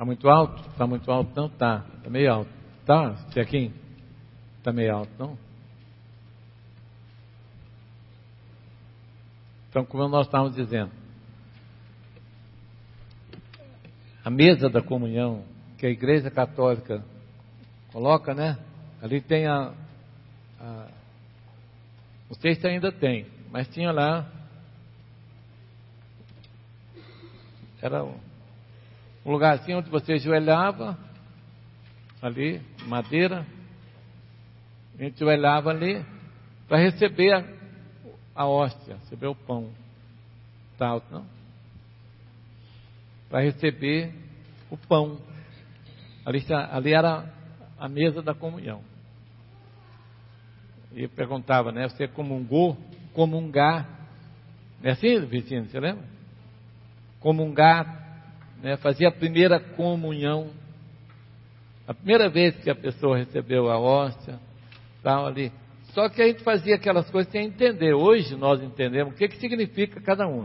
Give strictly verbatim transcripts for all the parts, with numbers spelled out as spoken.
Está muito alto? Está muito alto? Não, tá. Está meio alto. Tá, Chequinho? Está meio alto, não? Então, como nós estávamos dizendo, a mesa da comunhão que a Igreja Católica coloca, né? Ali tem a, a não sei se ainda tem, mas tinha lá, era um lugarzinho onde você ajoelhava, ali, madeira, a gente ajoelhava ali para receber a, a hóstia, receber o pão. Está alto, não? Para receber o pão. Ali, ali era a mesa da comunhão. E eu perguntava, né? Você comungou? Comungar. Não é assim, Vicente? Você lembra? Comungar, né? Fazia a primeira comunhão. A primeira vez que a pessoa recebeu a hóstia, tal ali. Só que a gente fazia aquelas coisas sem entender. Hoje nós entendemos o que, que significa cada uma.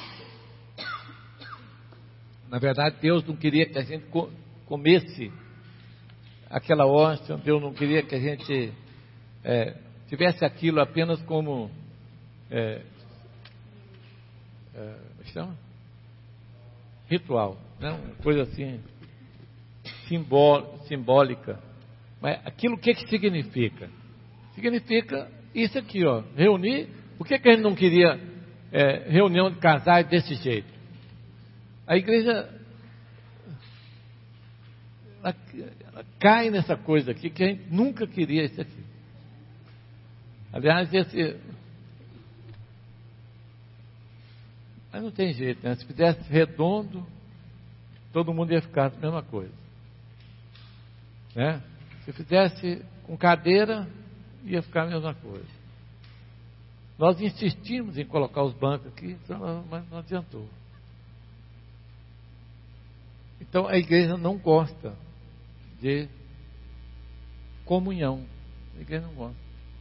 Na verdade, Deus não queria que a gente comesse aquela hóstia. Deus não queria que a gente é, tivesse aquilo apenas como é, é, chama? Ritual, né? Uma coisa assim simbó, simbólica. Mas aquilo o que, que significa? Significa isso aqui, ó, reunir. Por que, que a gente não queria é, reunião de casais desse jeito? A igreja ela, ela cai nessa coisa aqui que a gente nunca queria isso aqui. Aliás, esse mas não tem jeito, né? Se fizesse redondo, todo mundo ia ficar a mesma coisa, né? Se fizesse com cadeira, ia ficar a mesma coisa. Nós insistimos em colocar os bancos aqui, mas não adiantou. Então a igreja não gosta de comunhão. A igreja não gosta.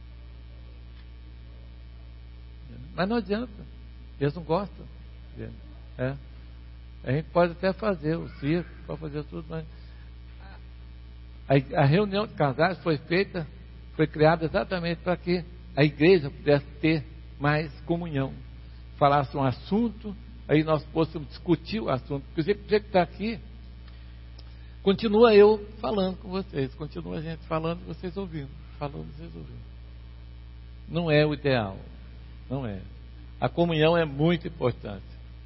Mas não adianta. Eles não gostam. É. A gente pode até fazer o circo, pode fazer tudo, mas a, a reunião de casais foi feita, foi criada exatamente para que a igreja pudesse ter mais comunhão. Falasse um assunto, aí nós pudéssemos discutir o assunto. Porque você que está aqui, continua eu falando com vocês, continua a gente falando e vocês ouvindo, falando e vocês ouvindo. Não é o ideal, não é. A comunhão é muito importante.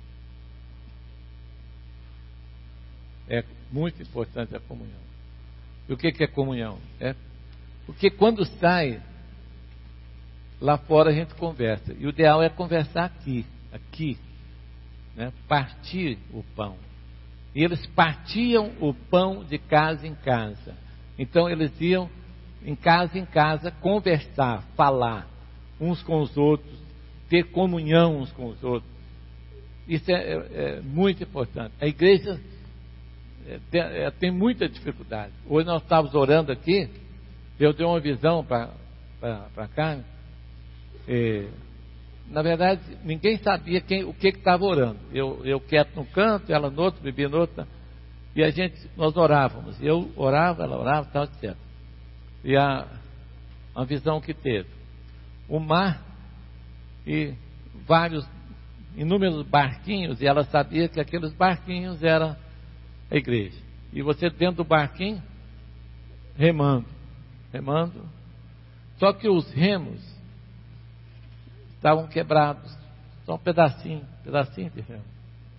É muito importante a comunhão. E o que, que é comunhão? É porque quando sai, lá fora a gente conversa. E o ideal é conversar aqui, aqui, né? Partir o pão. E eles partiam o pão de casa em casa. Então eles iam em casa em casa conversar, falar uns com os outros, ter comunhão uns com os outros. Isso é, é, é muito importante. A igreja é, tem, é, tem muita dificuldade. Hoje nós estávamos orando aqui, Deus deu uma visão para cá. E, na verdade, ninguém sabia quem, o que estava orando. Eu, eu quieto no canto, ela no outro, bebia no outro. E a gente, nós orávamos. Eu orava, ela orava, tal, etcétera. E a, a visão que teve. O mar e vários, inúmeros barquinhos, e ela sabia que aqueles barquinhos eram a igreja. E você dentro do barquinho, remando, remando. Só que os remos estavam quebrados, só um pedacinho, pedacinho de remo.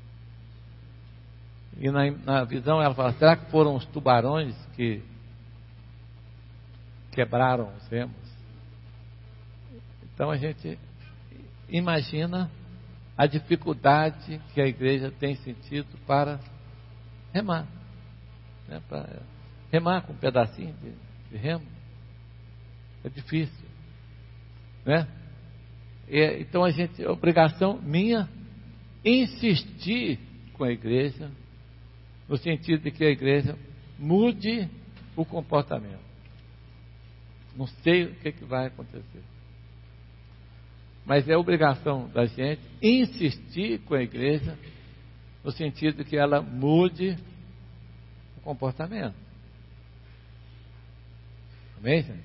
E na, na visão ela fala, será que foram os tubarões que quebraram os remos? Então a gente imagina a dificuldade que a igreja tem sentido para remar, né? Para remar com um pedacinho de, de remo é difícil, né? E, então a gente, a obrigação minha insistir com a igreja no sentido de que a igreja mude o comportamento. Não sei o que, que vai acontecer, mas é obrigação da gente insistir com a igreja no sentido de que ela mude comportamento. Amém, gente?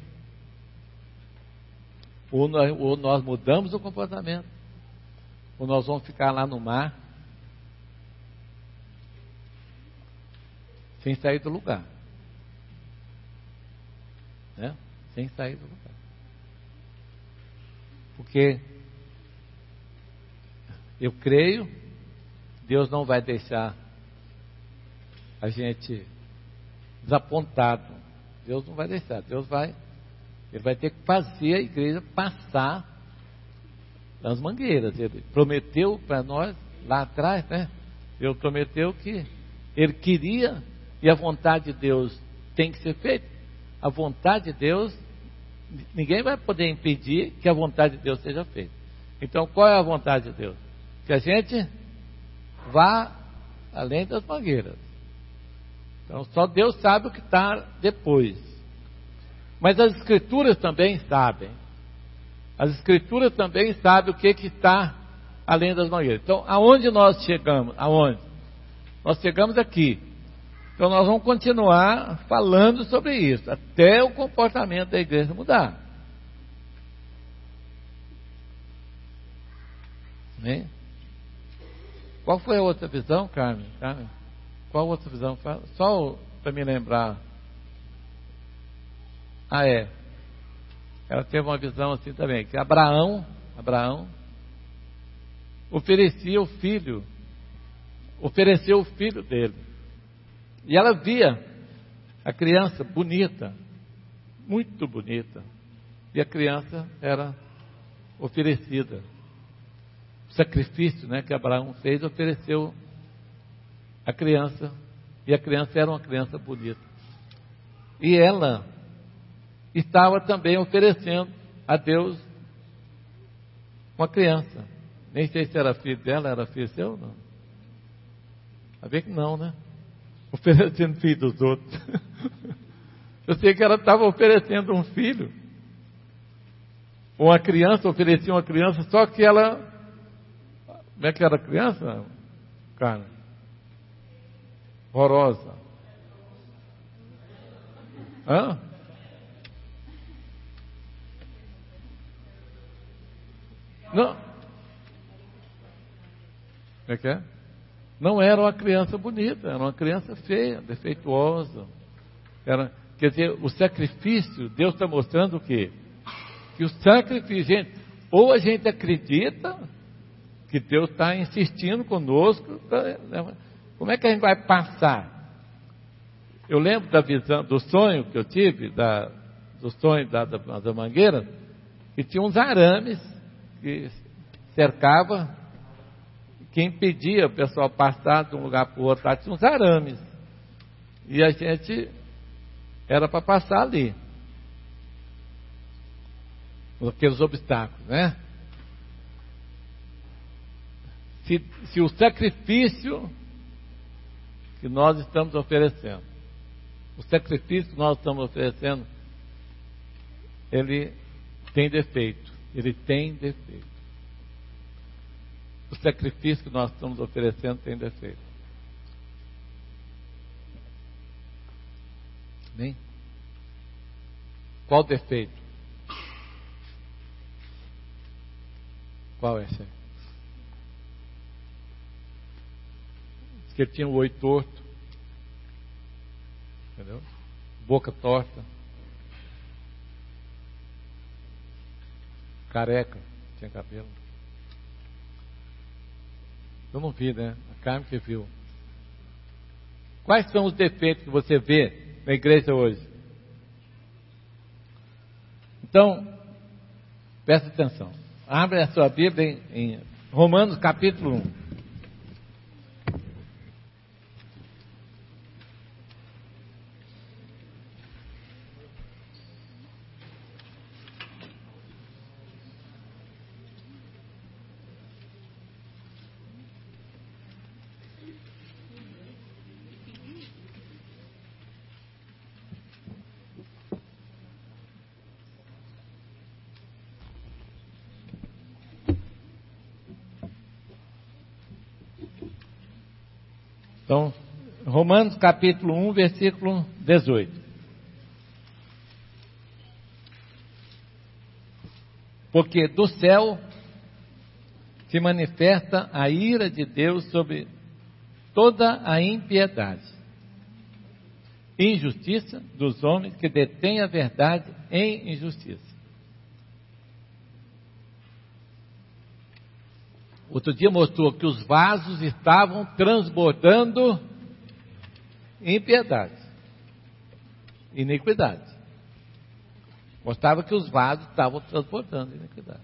Ou nós, ou nós mudamos o comportamento, ou nós vamos ficar lá no mar, sem sair do lugar. Né? Sem sair do lugar. Porque eu creio, Deus não vai deixar a gente desapontado. Deus não vai deixar. Deus vai, Ele vai ter que fazer a igreja passar nas mangueiras. Ele prometeu para nós lá atrás, né? Ele prometeu que Ele queria, e a vontade de Deus tem que ser feita. A vontade de Deus, ninguém vai poder impedir que a vontade de Deus seja feita. Então, qual é a vontade de Deus? Que a gente vá além das mangueiras. Então, só Deus sabe o que está depois. Mas as Escrituras também sabem. As Escrituras também sabem o que, que está além das mangueiras. Então, aonde nós chegamos? Aonde? Nós chegamos aqui. Então, nós vamos continuar falando sobre isso, até o comportamento da igreja mudar. Né? Qual foi a outra visão, Carmen? Carmen? Qual outra visão? Só para me lembrar. Ah, é. Ela teve uma visão assim também, que Abraão, Abraão oferecia o filho, ofereceu o filho dele. E ela via a criança bonita, muito bonita, e a criança era oferecida. O sacrifício, né, que Abraão fez, ofereceu a criança, e a criança era uma criança bonita. E ela estava também oferecendo a Deus uma criança. Nem sei se era filho dela, era filho seu ou não. A ver que não, né? Oferecendo filho dos outros. Eu sei que ela estava oferecendo um filho. Uma criança, oferecia uma criança, só que ela... Como é que era a criança, cara? Horrorosa. Hã? Não. Como é que é? Não era uma criança bonita, era uma criança feia, defeituosa. Era, quer dizer, o sacrifício, Deus está mostrando o quê? Que o sacrifício, gente, ou a gente acredita que Deus está insistindo conosco, como é que a gente vai passar? Eu lembro da visão, do sonho que eu tive, da, do sonho da, da, da mangueira, que tinha uns arames que cercava, que impedia o pessoal passar de um lugar para o outro, tinha uns arames, e a gente era para passar ali, aqueles obstáculos, né? Se, se o sacrifício que nós estamos oferecendo, o sacrifício que nós estamos oferecendo, ele tem defeito, ele tem defeito. O sacrifício que nós estamos oferecendo tem defeito. Bem? Qual defeito? Qual é esse aí? Diz que ele tinha o olho torto. Entendeu? Boca torta. Careca. Tinha cabelo. Eu não vi, né? A Carmen que viu. Quais são os defeitos que você vê na igreja hoje? Então, presta atenção. Abre a sua Bíblia em, em Romanos capítulo um. Romanos capítulo um, versículo dezoito. Porque do céu se manifesta a ira de Deus sobre toda a impiedade e injustiça dos homens que detêm a verdade em injustiça. Outro dia mostrou que os vasos estavam transbordando impiedade, iniquidade. Mostrava que os vasos estavam transbordando iniquidade.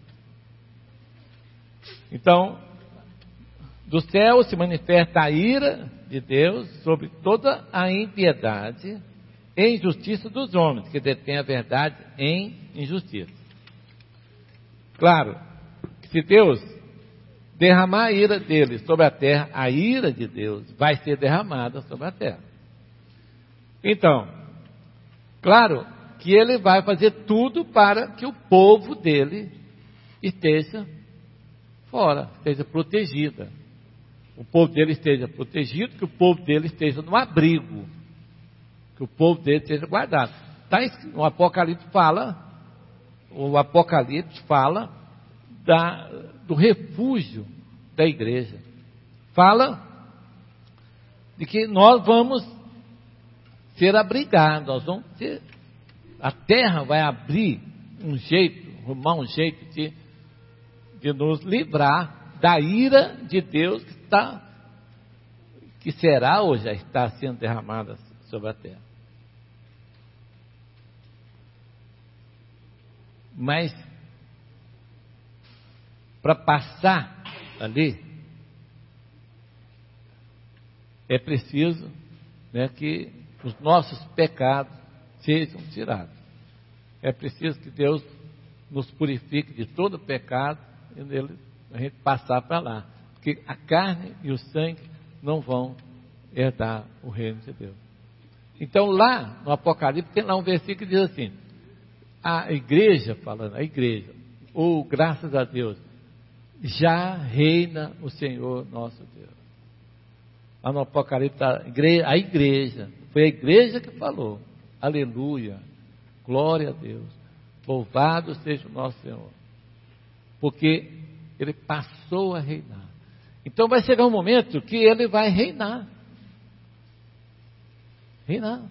Então, do céu se manifesta a ira de Deus sobre toda a impiedade e injustiça dos homens, que detêm a verdade em injustiça. Claro, se Deus derramar a ira dele sobre a terra, a ira de Deus vai ser derramada sobre a terra. Então, claro que ele vai fazer tudo para que o povo dele esteja fora, esteja protegida. O povo dele esteja protegido, que o povo dele esteja no abrigo, que o povo dele esteja guardado. Tá, o Apocalipse fala, o Apocalipse fala da, do refúgio da igreja. Fala de que nós vamos ser abrigados, nós vamos ser, a terra vai abrir um jeito, arrumar um jeito de, de nos livrar da ira de Deus que está, que será ou já está sendo derramada sobre a terra. Mas para passar ali é preciso, né, que os nossos pecados sejam tirados. É preciso que Deus nos purifique de todo pecado e nele a gente passar para lá, porque a carne e o sangue não vão herdar o reino de Deus. Então lá no Apocalipse tem lá um versículo que diz assim: a igreja, falando, a igreja, ou graças a Deus, já reina o Senhor nosso Deus. Lá no Apocalipse, a igreja, a igreja, foi a igreja que falou, aleluia, glória a Deus, louvado seja o nosso Senhor, porque ele passou a reinar. Então vai chegar um momento que ele vai reinar. Reinar.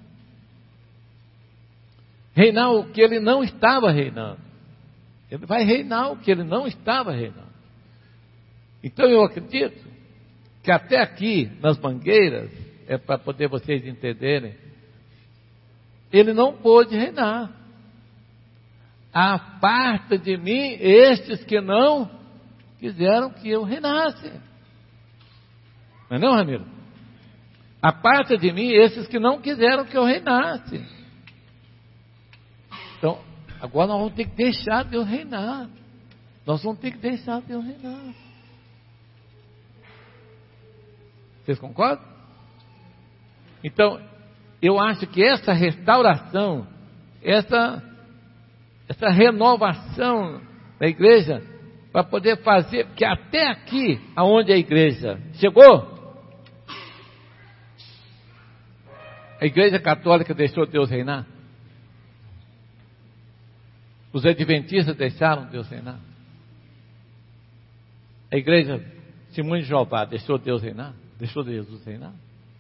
Reinar o que ele não estava reinando. Ele vai reinar o que ele não estava reinando. Então eu acredito que até aqui, nas mangueiras, é para poder vocês entenderem, ele não pôde reinar. Aparta de mim estes que não quiseram que eu reinasse. Não é não, Ramiro? Aparta de mim esses que não quiseram que eu reinasse. Então, agora nós vamos ter que deixar Deus reinar. Nós vamos ter que deixar Deus reinar. Vocês concordam? Então, eu acho que essa restauração, essa, essa renovação da igreja, para poder fazer, porque até aqui, aonde a igreja chegou, a igreja católica deixou Deus reinar. Os adventistas deixaram Deus reinar. A igreja Testemunho de Jeová deixou Deus reinar? Deixou Jesus reinar?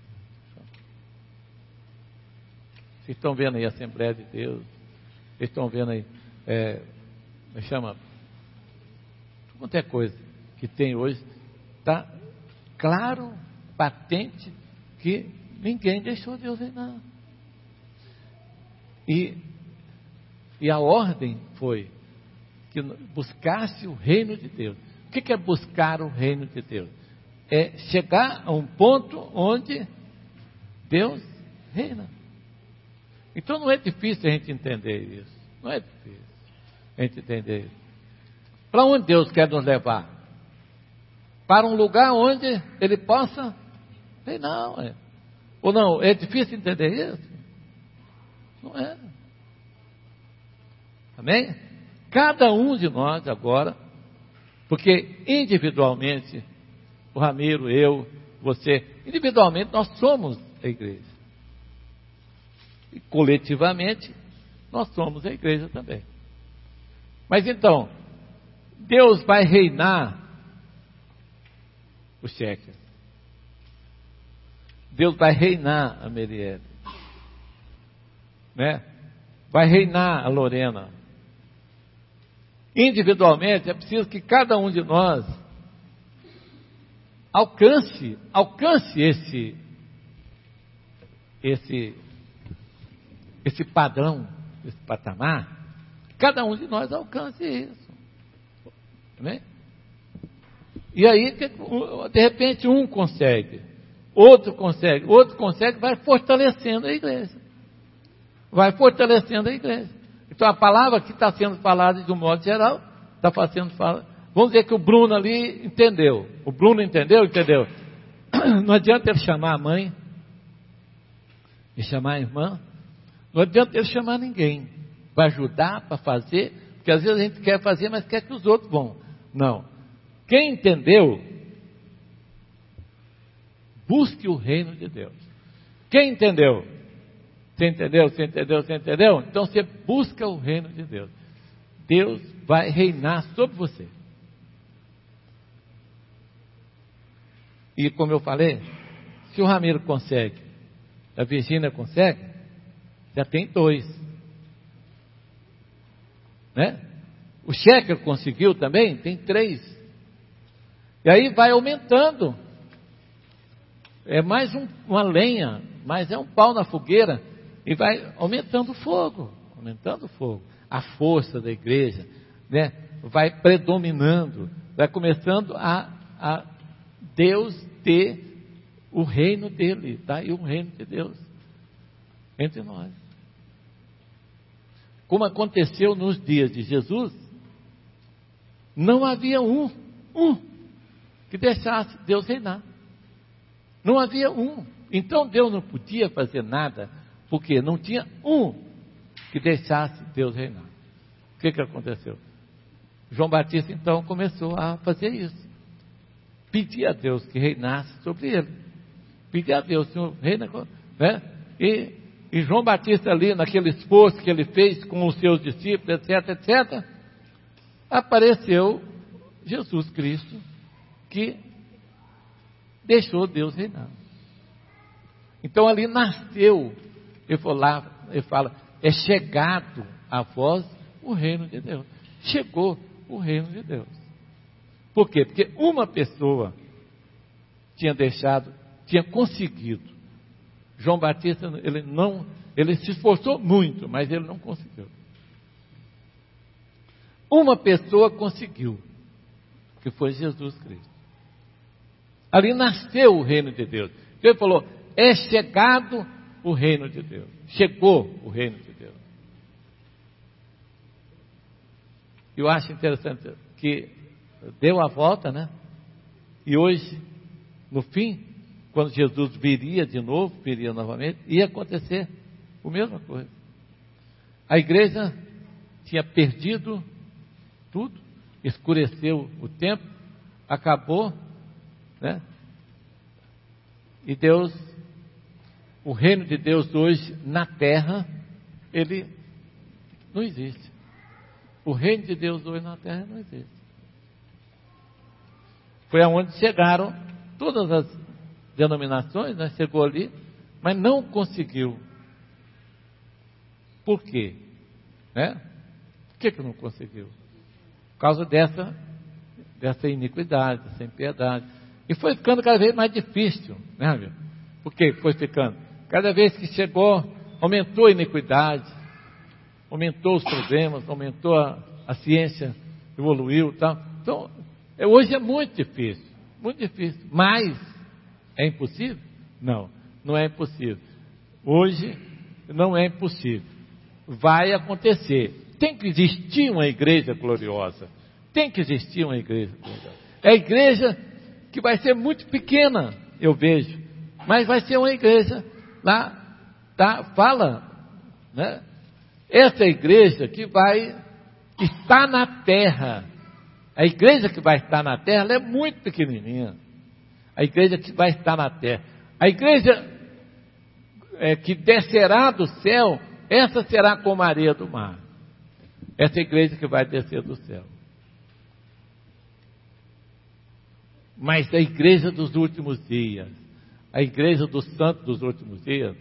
Vocês estão vendo aí a Assembleia de Deus? Vocês estão vendo aí, é, me chama, qualquer coisa que tem hoje, está claro, patente, que ninguém deixou Deus reinar. E, e a ordem foi que buscasse o reino de Deus. O que é buscar o reino de Deus? É chegar a um ponto onde Deus reina. Então não é difícil a gente entender isso. Não é difícil a gente entender isso. Para onde Deus quer nos levar? Para um lugar onde Ele possa reinar. Não é? Ou não, é difícil entender isso? Não é. Amém? Cada um de nós agora, porque individualmente, o Ramiro, eu, você, individualmente nós somos a igreja. E coletivamente, nós somos a igreja também. Mas então, Deus vai reinar o Checker. Deus vai reinar a Merielle, né? Vai reinar a Lorena. Individualmente, é preciso que cada um de nós alcance, alcance esse, esse, esse padrão, esse patamar. Cada um de nós alcance isso, né? E aí, de repente, um consegue, outro consegue, outro consegue, vai fortalecendo a igreja. Vai fortalecendo a igreja. Então, a palavra que está sendo falada de um modo geral, está fazendo falar. Vamos dizer que o Bruno ali entendeu. O Bruno entendeu? Entendeu? Não adianta ele chamar a mãe, e chamar a irmã. Não adianta ele chamar ninguém para ajudar, para fazer, porque às vezes a gente quer fazer, mas quer que os outros vão. Não. Quem entendeu, busque o reino de Deus. Quem entendeu? Você entendeu? Você entendeu? Você entendeu? Então você busca o reino de Deus. Deus vai reinar sobre você. E como eu falei, se o Ramiro consegue, a Virgínia consegue, já tem dois, né? O Checker conseguiu também, tem três. E aí vai aumentando. É mais um, uma lenha, mas é um pau na fogueira. E vai aumentando o fogo, aumentando o fogo. A força da igreja, né, vai predominando, vai começando a, a Deus ter o reino dele, tá? E o reino de Deus entre nós. Como aconteceu nos dias de Jesus, não havia um, um, que deixasse Deus reinar. Não havia um. Então Deus não podia fazer nada, porque não tinha um que deixasse Deus reinar. O que que aconteceu? João Batista então começou a fazer isso. Pedir a Deus que reinasse sobre ele. Pedir a Deus, Senhor, reina, né? E, e João Batista ali, naquele esforço que ele fez com os seus discípulos, etc, etcétera, apareceu Jesus Cristo, que deixou Deus reinar. Então ali nasceu, ele, falou lá, ele fala, é chegado a vós o reino de Deus. Chegou o reino de Deus. Por quê? Porque uma pessoa tinha deixado, tinha conseguido. João Batista, ele não, ele se esforçou muito, mas ele não conseguiu. Uma pessoa conseguiu, que foi Jesus Cristo. Ali nasceu o reino de Deus. Ele falou, é chegado o reino de Deus. Chegou o reino de Deus. Eu acho interessante que deu a volta, né? E hoje, no fim, quando Jesus viria de novo, viria novamente, ia acontecer a mesma coisa. A igreja tinha perdido tudo, escureceu o tempo, acabou, né? E Deus, o reino de Deus hoje na terra, ele não existe. O reino de Deus hoje na terra não existe. Foi aonde chegaram todas as denominações, né? Chegou ali, mas não conseguiu. Por quê? Né? Por que que não conseguiu? Por causa dessa, dessa iniquidade, dessa impiedade. E foi ficando cada vez mais difícil, né, amigo? Por que foi ficando? Cada vez que chegou, aumentou a iniquidade, aumentou os problemas, aumentou a, a ciência, evoluiu e tal. Então, é, hoje é muito difícil, muito difícil. Mas, é impossível? Não, não é impossível. Hoje, não é impossível. Vai acontecer. Tem que existir uma igreja gloriosa. Tem que existir uma igreja gloriosa. É a igreja que vai ser muito pequena, eu vejo. Mas vai ser uma igreja lá, tá, fala, né? Essa igreja que vai estar na terra. A igreja que vai estar na terra, ela é muito pequenininha. A igreja que vai estar na terra. A igreja é, que descerá do céu, essa será como a areia do mar. Essa igreja que vai descer do céu. Mas a igreja dos últimos dias, a igreja dos santos dos últimos dias,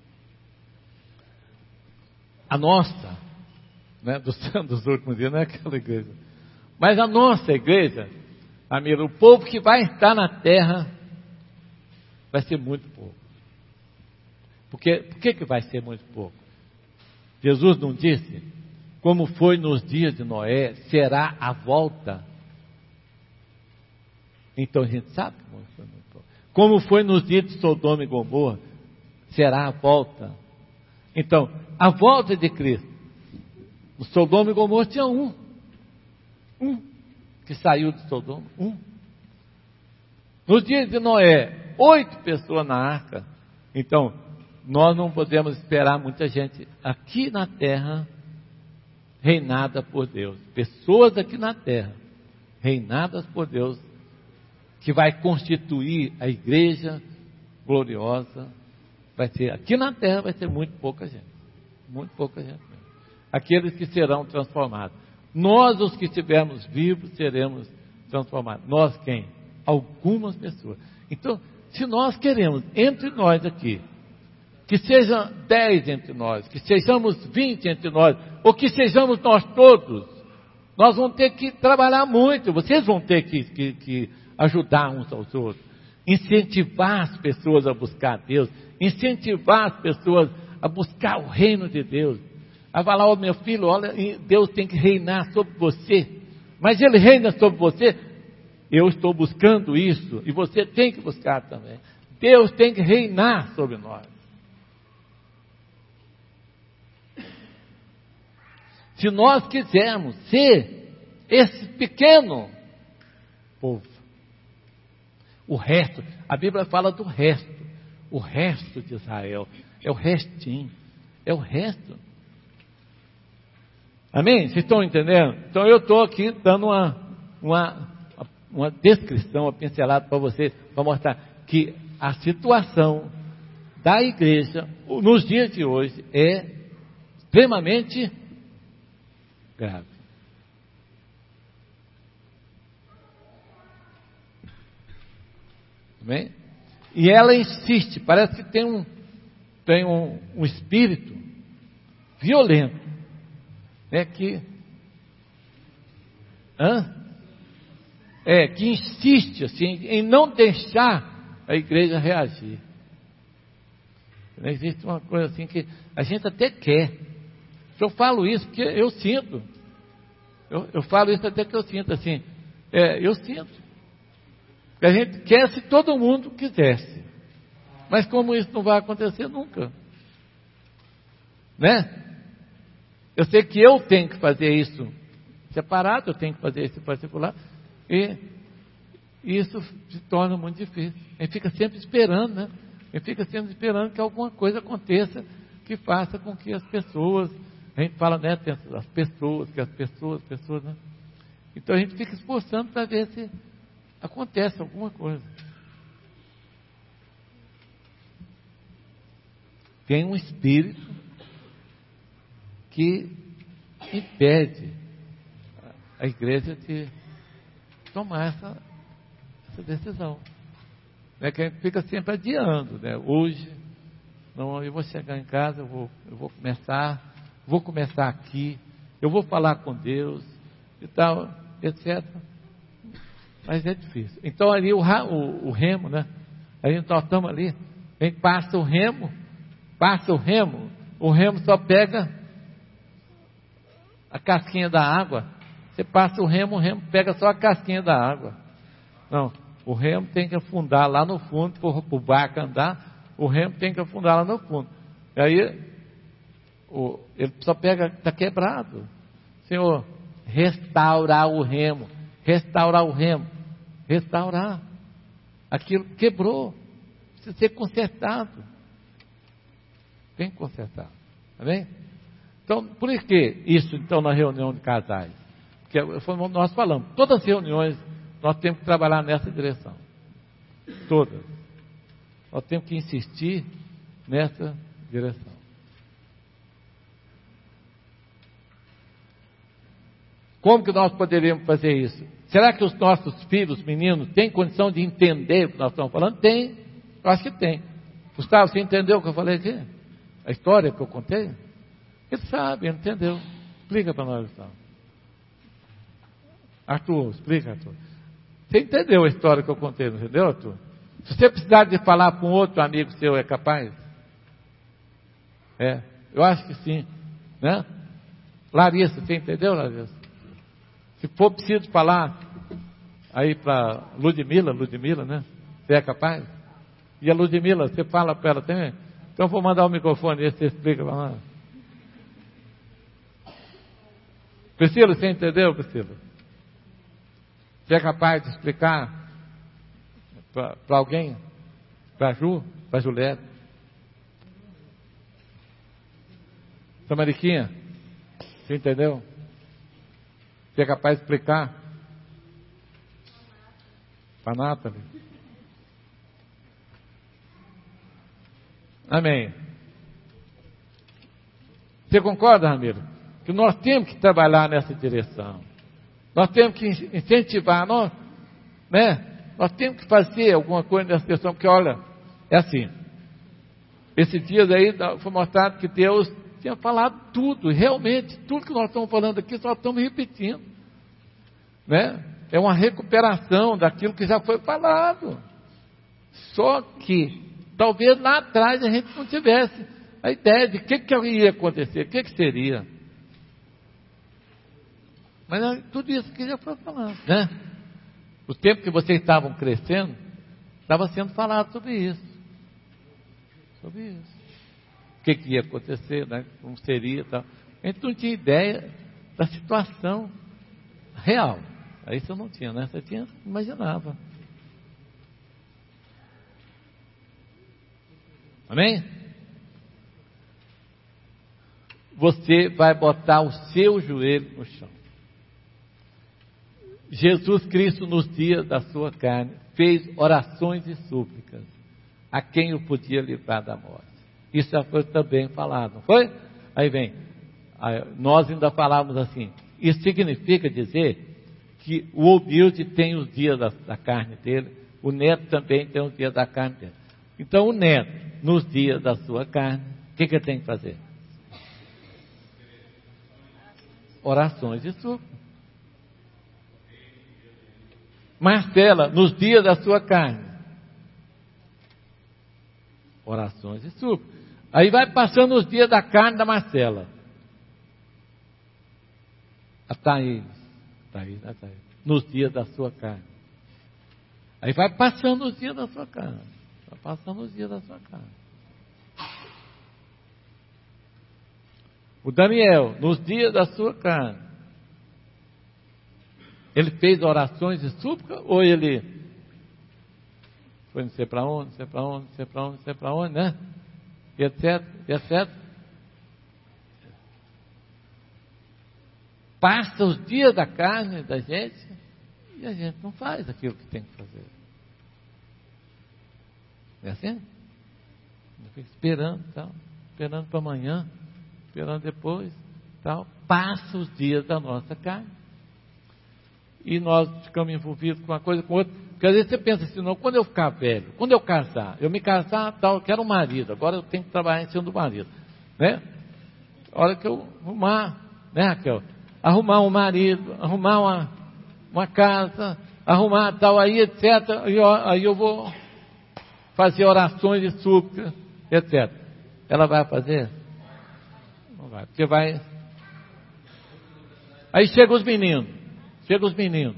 a nossa, né, dos santos dos últimos dias, não é aquela igreja, mas a nossa igreja, amigo, o povo que vai estar na terra, vai ser muito pouco. Porque, por que que vai ser muito pouco? Jesus não disse, como foi nos dias de Noé, será a volta. Então a gente sabe como foi muito pouco. Como foi nos dias de Sodoma e Gomorra, será a volta. Então, a volta de Cristo. O Sodoma e Gomorra tinha um. Um que saiu de Sodoma. Um. Nos dias de Noé, oito pessoas na arca. Então, nós não podemos esperar muita gente aqui na terra reinada por Deus. Pessoas aqui na terra reinadas por Deus, que vai constituir a igreja gloriosa. Vai ser, aqui na terra vai ser muito pouca gente. Muito pouca gente mesmo. Aqueles que serão transformados. Nós, os que estivermos vivos, seremos transformados. Nós quem? Algumas pessoas. Então, se nós queremos, entre nós aqui, que sejam dez entre nós, que sejamos vinte entre nós, ou que sejamos nós todos, nós vamos ter que trabalhar muito. Vocês vão ter que, que, que ajudar uns aos outros. Incentivar as pessoas a buscar a Deus. Incentivar as pessoas a buscar o reino de Deus. A falar, ó, meu filho, olha, Deus tem que reinar sobre você. Mas Ele reina sobre você. Eu estou buscando isso. E você tem que buscar também. Deus tem que reinar sobre nós. Se nós quisermos ser esse pequeno povo. O resto, a Bíblia fala do resto. O resto de Israel. É o restinho. É o resto. Amém? Vocês estão entendendo? Então eu estou aqui dando uma, uma, uma descrição, uma pincelada para vocês, para mostrar que a situação da igreja nos dias de hoje é extremamente grave. Amém? E ela insiste, parece que tem um, tem um, um espírito violento, né, que, hã? É, que insiste assim, em não deixar a igreja reagir. Existe uma coisa assim que a gente até quer. Eu falo isso porque eu sinto. Eu, eu falo isso até que eu sinto assim. É, eu sinto. Que a gente quer se todo mundo quisesse. Mas como isso não vai acontecer nunca. Né? Eu sei que eu tenho que fazer isso separado, eu tenho que fazer isso particular. E isso se torna muito difícil. A gente fica sempre esperando, né? A gente fica sempre esperando que alguma coisa aconteça que faça com que as pessoas, a gente fala, né, as pessoas, que as pessoas, pessoas, né? Então a gente fica esforçando para ver se acontece alguma coisa. Tem um espírito que impede a igreja de tomar essa, essa decisão. Né? Que a gente fica sempre adiando, né? Hoje, não, eu vou chegar em casa, eu vou, eu vou começar, vou começar aqui, eu vou falar com Deus e tal, etcétera. Mas é difícil. Então ali o, o, o remo, né? A gente nós estamos ali, a gente passa o remo, passa o remo, o remo só pega a casquinha da água. Você passa o remo, o remo pega só a casquinha da água. Não, o remo tem que afundar lá no fundo, para o barco andar, o remo tem que afundar lá no fundo. E aí, o, ele só pega, está quebrado. Senhor, restaurar o remo, restaurar o remo, restaurar. Aquilo quebrou, precisa ser consertado. Tem que consertar. Amém? Então, por que isso, então, na reunião de casais? Porque nós falamos, todas as reuniões, nós temos que trabalhar nessa direção. Todas. Nós temos que insistir nessa direção. Como que nós poderíamos fazer isso? Será que os nossos filhos, meninos, têm condição de entender o que nós estamos falando? Tem, eu acho que tem. Gustavo, você entendeu o que eu falei aqui? A história que eu contei? Ele sabe, ele entendeu. Explica para nós, Gustavo. Arthur, explica, Arthur. Você entendeu a história que eu contei, não entendeu, Arthur? Se você precisar de falar com outro amigo seu, é capaz? É, eu acho que sim, né? Larissa, você entendeu, Larissa? Se for preciso falar aí para Ludmila, Ludmila, né? Você é capaz? E a Ludmila, você fala para ela também? Então eu vou mandar o microfone e você explica para ela. Priscila, você entendeu, Priscila? Você é capaz de explicar para alguém? Para a Ju? Para a Juliette? Samariquinha, você entendeu? Você é capaz de explicar? Para a Nathalie? Amém. Você concorda, Ramiro? Que nós temos que trabalhar nessa direção. Nós temos que incentivar, nós, né? Nós temos que fazer alguma coisa nessa direção, porque olha, é assim. Esses dias aí foi mostrado que Deus tinha falado tudo, realmente, tudo que nós estamos falando aqui, só estamos repetindo. Né? É uma recuperação daquilo que já foi falado. Só que, talvez lá atrás a gente não tivesse a ideia de o que, que ia acontecer, o que, que seria. Mas tudo isso que já foi falado, né? O tempo que vocês estavam crescendo, estava sendo falado sobre isso. Sobre isso. O que, que ia acontecer, né? Como seria e tal. A gente não tinha ideia da situação real. Aí você não tinha, né? Você tinha, imaginava. Amém? Você vai botar o seu joelho no chão. Jesus Cristo, nos dias da sua carne, fez orações e súplicas a quem o podia livrar da morte. Isso já foi também falado, não foi? Aí vem, aí nós ainda falávamos assim, isso significa dizer que o humilde tem os dias da, da carne dele, o neto também tem os dias da carne dele. Então o neto, nos dias da sua carne, o que, que ele tem que fazer? Orações e súplicas. Marcela, nos dias da sua carne, orações e súplicas. Aí vai passando os dias da carne da Marcela. A Thaís, Thaís, a Thaís, nos dias da sua carne. Aí vai passando os dias da sua carne. Vai passando os dias da sua carne. O Daniel, nos dias da sua carne. Ele fez orações e súplicas, ou ele foi não sei para onde, não sei para onde, não sei para onde, não sei para onde, né? E etc, e etc. Passa os dias da carne da gente e a gente não faz aquilo que tem que fazer. É assim? Fica esperando, tal, esperando para amanhã, esperando depois, tal. Passa os dias da nossa carne. E nós ficamos envolvidos com uma coisa com outra. Porque às vezes você pensa assim, não, quando eu ficar velho, quando eu casar, eu me casar, tal, eu quero um marido, agora eu tenho que trabalhar em cima do marido. Né? A hora que eu arrumar, né, Raquel? Arrumar um marido, arrumar uma, uma casa, arrumar tal aí, etcétera. Aí eu, aí eu vou fazer orações e súplicas, etcétera. Ela vai fazer? Não vai, porque vai. Aí chegam os meninos. Chega os meninos.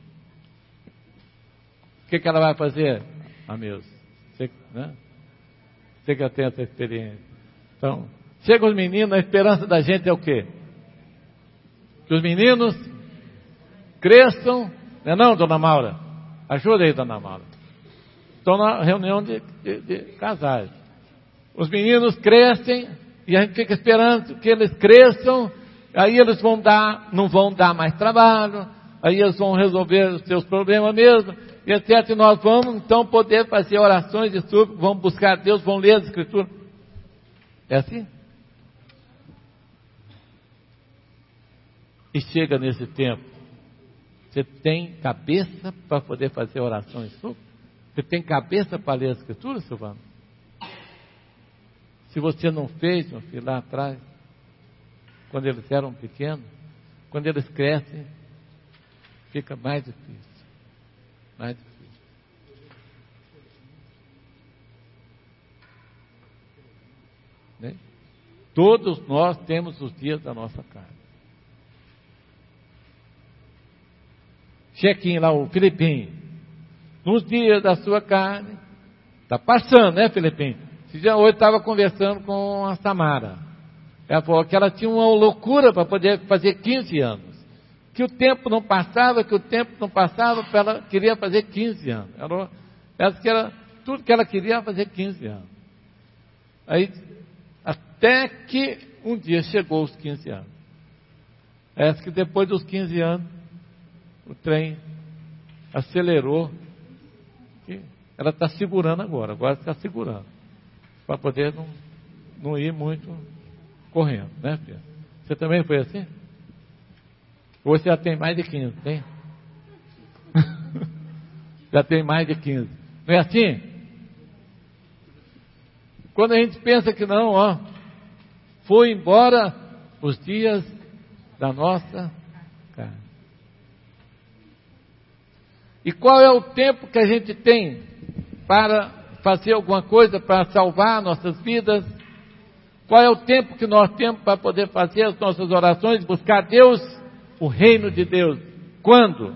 O que, que ela vai fazer? Amigos, você, né? Você que tem essa experiência. Então, chega os meninos, a esperança da gente é o quê? Que os meninos cresçam. Não é não, dona Maura? Ajuda aí, dona Maura. Estão na reunião de, de, de casais. Os meninos crescem e a gente fica esperando que eles cresçam. Aí eles vão dar, não vão dar mais trabalho. Aí eles vão resolver os seus problemas mesmo, e etcétera. E nós vamos então poder fazer orações e súplicas, vamos buscar a Deus, vamos ler as Escrituras. É assim? E chega nesse tempo, você tem cabeça para poder fazer oração em súplica? Você tem cabeça para ler a Escritura, Silvano? Se você não fez, meu filho, lá atrás, quando eles eram pequenos, quando eles crescem, fica mais difícil. Mais difícil. Né? Todos nós temos os dias da nossa carne. Chequinho lá, o Filipinho. Nos dias da sua carne, está passando, né, Filipinho? Esse dia hoje estava conversando com a Samara. Ela falou que ela tinha uma loucura para poder fazer quinze anos. Que o tempo não passava, que o tempo não passava, ela queria fazer quinze anos. Ela, ela que era tudo que ela queria era fazer quinze anos. Aí, até que um dia chegou os quinze anos. Essa que depois dos quinze anos, o trem acelerou. Ela está segurando agora, agora está segurando. Para poder não, não ir muito correndo, né, filha? Você também foi assim? Ou você já tem mais de quinze, tem? Já tem mais de quinze. Não é assim? Quando a gente pensa que não, ó, foi embora os dias da nossa carne. E qual é o tempo que a gente tem para fazer alguma coisa para salvar nossas vidas? Qual é o tempo que nós temos para poder fazer as nossas orações, buscar Deus, o reino de Deus? Quando?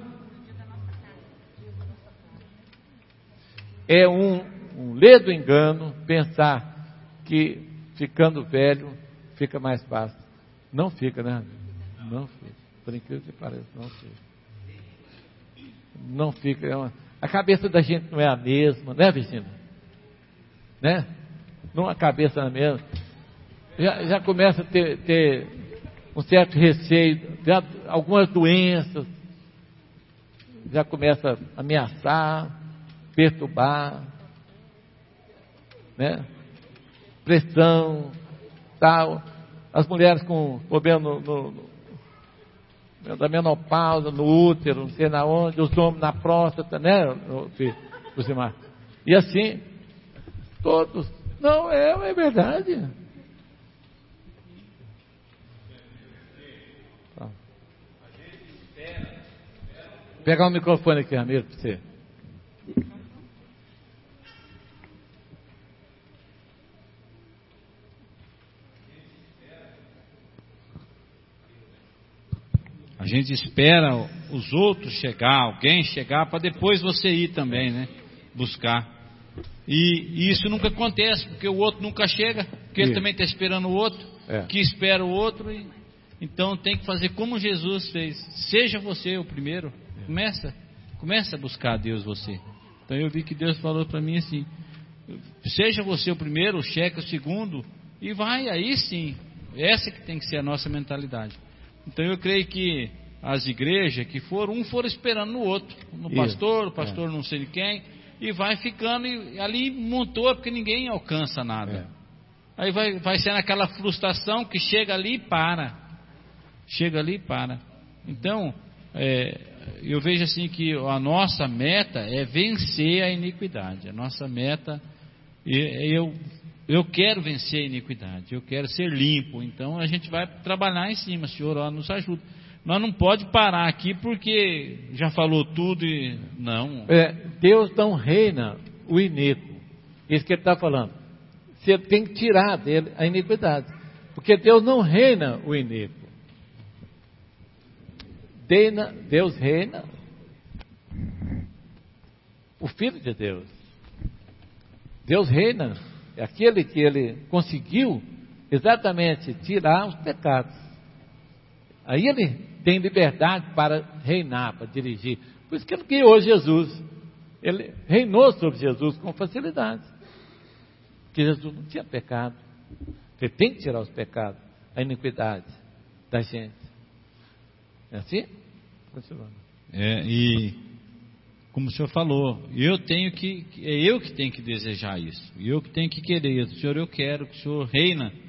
É um, um ledo engano pensar que ficando velho fica mais fácil. Não fica, né? Não fica. Por incrível que pareça, não fica. Não fica. É uma... A cabeça da gente não é a mesma, né, Virginia? Né? Não a cabeça é a mesma. Já, já começa a ter, ter um certo receio, já, algumas doenças já começa a ameaçar, perturbar, né? Pressão, tal. As mulheres com problema no, no, no, da menopausa, no útero, não sei na onde, os homens na próstata, né, Lucimar? E assim, todos. Não, é, é verdade. Tá. Pegar o microfone aqui, Ramiro, para você. A gente espera os outros chegar, alguém chegar, para depois você ir também, né? Buscar. E, e isso nunca acontece, porque o outro nunca chega, porque ele também está esperando o outro, é. que espera o outro. E, então tem que fazer como Jesus fez. Seja você o primeiro. Começa, começa a buscar a Deus você. Então eu vi que Deus falou para mim assim: seja você o primeiro, cheque o segundo, e vai, aí sim. Essa que tem que ser a nossa mentalidade. Então eu creio que as igrejas que foram, um foram esperando no outro, no pastor, o pastor é. não sei de quem, e vai ficando, e ali montou, porque ninguém alcança nada. É. Aí vai, vai sendo aquela frustração que chega ali e para. Chega ali e para. Então, é, eu vejo assim que a nossa meta é vencer a iniquidade. A nossa meta, eu, eu quero vencer a iniquidade, eu quero ser limpo. Então a gente vai trabalhar em cima. Senhor, ó, nos ajuda. Nós não pode parar aqui porque já falou tudo e não. É, Deus não reina o iníquo. Isso que ele está falando. Você tem que tirar dele a iniquidade, porque Deus não reina o iníquo. Deus reina o Filho de Deus. Deus reina é aquele que ele conseguiu exatamente tirar os pecados. Aí ele tem liberdade para reinar, para dirigir. Por isso que ele criou Jesus. Ele reinou sobre Jesus com facilidade. Porque Jesus não tinha pecado. Ele tem que tirar os pecados, a iniquidade da gente. É assim? Continuando. É, e como o senhor falou, eu tenho que, é eu que tenho que desejar isso, eu que tenho que querer. Senhor, eu quero que o senhor reina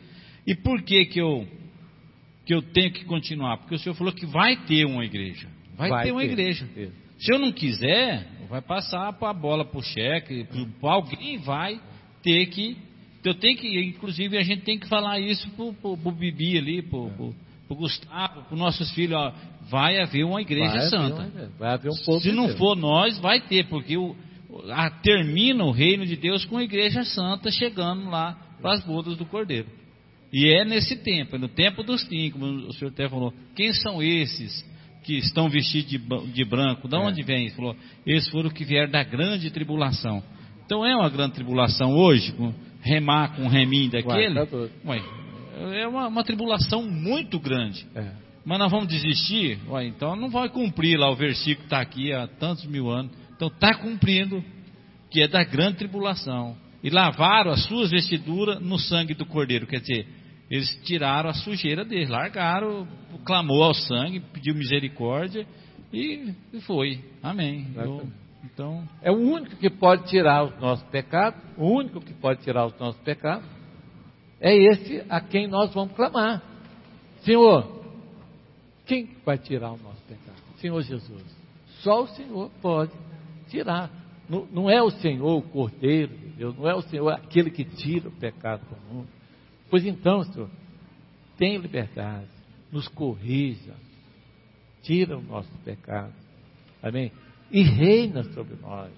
E por que que eu, que eu tenho que continuar? Porque o Senhor falou que vai ter uma igreja. Vai, vai ter uma ter, igreja. Ter. Se eu não quiser, vai passar a bola para o cheque, para alguém vai ter que... Eu tenho que, inclusive, a gente tem que falar isso para o Bibi ali, para o Gustavo, para os nossos filhos, ó, vai haver uma igreja vai santa. Haver, vai haver um povo Se não Deus. for nós, vai ter, porque o, a, termina o reino de Deus com a igreja santa chegando lá para as bodas do Cordeiro. E é nesse tempo, é no tempo dos fins, como o senhor até falou. Quem são esses que estão vestidos de, de branco? De onde é. vem? Ele falou, esses foram que vieram da grande tribulação. Então é uma grande tribulação hoje, com, remar com o reminho daquele. Ué, tá Ué, é uma, uma tribulação muito grande. É. Mas nós vamos desistir? Ué, então não vai cumprir lá o versículo que está aqui há tantos mil anos. Então está cumprindo, que é da grande tribulação. E lavaram as suas vestiduras no sangue do Cordeiro. Quer dizer, eles tiraram a sujeira deles, largaram, clamou ao sangue, pediu misericórdia e, e foi. Amém. Eu, então, é o único que pode tirar os nossos pecados, o único que pode tirar os nossos pecados, é esse a quem nós vamos clamar. Senhor, quem vai tirar o nosso pecado? Senhor Jesus. Só o Senhor pode tirar. Não, não é o Senhor o Cordeiro de Deus, não é o Senhor aquele que tira o pecado do mundo. Pois então, Senhor, tem liberdade, nos corrija, tira o nosso pecado. Amém? E reina sobre nós.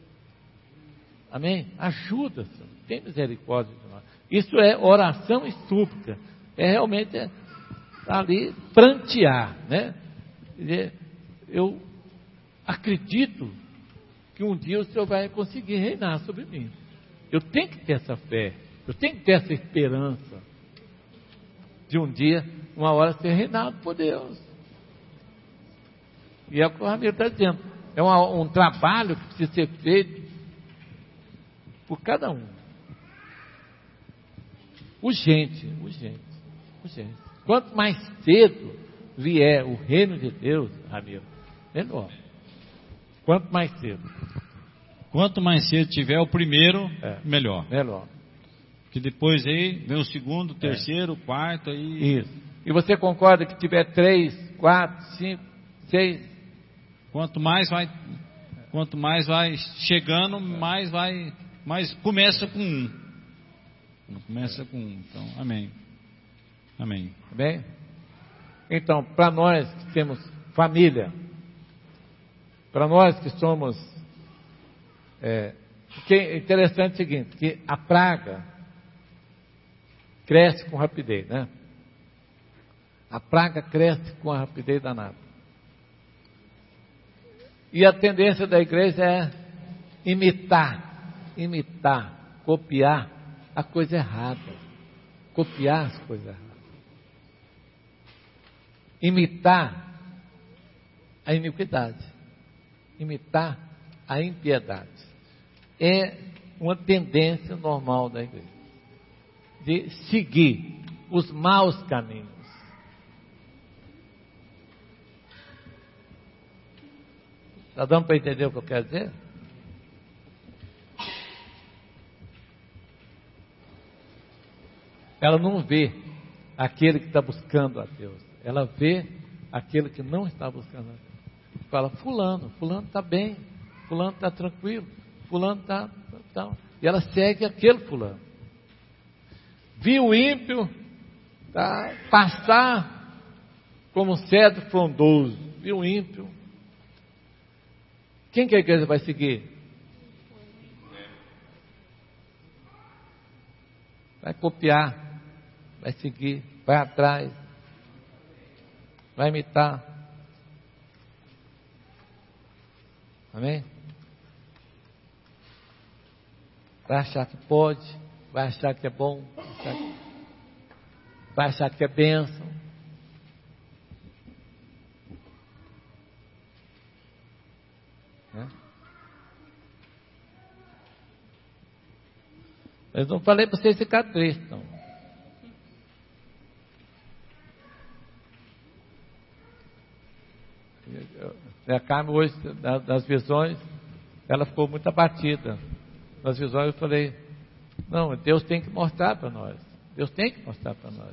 Amém? Ajuda, Senhor. Tem misericórdia de nós. Isso é oração e súplica. É realmente é, ali prantear, né? Eu acredito que um dia o Senhor vai conseguir reinar sobre mim. Eu tenho que ter essa fé. Eu tenho que ter essa esperança de um dia, uma hora, ser reinado por Deus. E é o que o Ramiro está dizendo. É um, um trabalho que precisa ser feito por cada um. Urgente, urgente, urgente. Quanto mais cedo vier o reino de Deus, Ramiro, melhor. Quanto mais cedo. Quanto mais cedo tiver o primeiro, é, melhor. Melhor. Que depois aí vem o segundo, o terceiro, o quarto aí. Isso. E você concorda que tiver três, quatro, cinco, seis? Quanto mais vai, quanto mais vai chegando, mais vai, mais começa com um. Começa com um. Então, amém. Amém. Bem? Então, para nós que temos família, para nós que somos, é, porque é interessante o seguinte, que a praga cresce com rapidez, né? A praga cresce com a rapidez danada. E a tendência da igreja é imitar, imitar, copiar a coisa errada. Copiar as coisas erradas. Imitar a iniquidade. Imitar a impiedade. É uma tendência normal da igreja. De seguir os maus caminhos. Está dando para entender o que eu quero dizer? Ela não vê aquele que está buscando a Deus. Ela vê aquele que não está buscando a Deus. Fala, fulano, fulano está bem, fulano está tranquilo, fulano está... Tá, e ela segue aquele fulano. Viu o ímpio tá, passar como um cedro frondoso. Viu o ímpio. Quem que a igreja vai seguir? Vai copiar, vai seguir, vai atrás, vai imitar. Amém? Vai achar que pode, vai achar que é bom, vai achar que, vai achar que é bênção. Né? Eu não falei para vocês ficar tristes, não. A Carmen hoje, das visões, ela ficou muito abatida. Nas visões eu falei, não, Deus tem que mostrar para nós. Deus tem que mostrar para nós.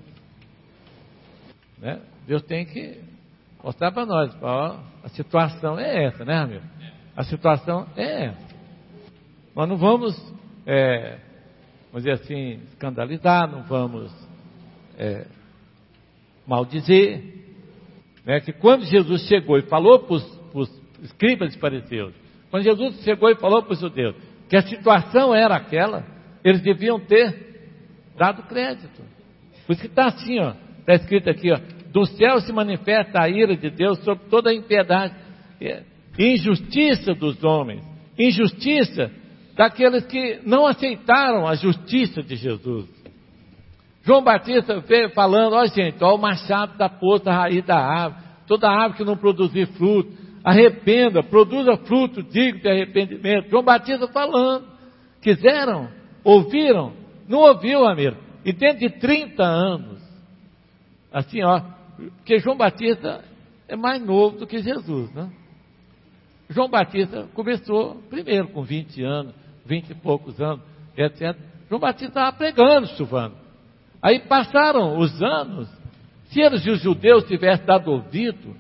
Né? Deus tem que mostrar para nós. Ó, a situação é essa, né, amigo? A situação é essa. Nós não vamos, é, vamos dizer assim, escandalizar, não vamos é, maldizer. Né? Que quando Jesus chegou e falou para os escribas e fariseus, quando Jesus chegou e falou para os judeus que a situação era aquela, eles deviam ter dado crédito. Por isso que está assim, ó, está escrito aqui, ó, do céu se manifesta a ira de Deus sobre toda a impiedade, injustiça dos homens, injustiça daqueles que não aceitaram a justiça de Jesus. João Batista veio falando, ó gente, ó o machado está posto à raiz da árvore, toda árvore que não produzir fruto, arrependa, produza fruto digno de arrependimento. João Batista falando, quiseram, ouviram, não ouviu, amigo, e dentro de trinta anos, assim ó, porque João Batista é mais novo do que Jesus, né? João Batista começou primeiro com vinte anos, vinte e poucos anos, etcétera. João Batista estava pregando, Silvano. Aí passaram os anos, se eles os judeus tivessem dado ouvido,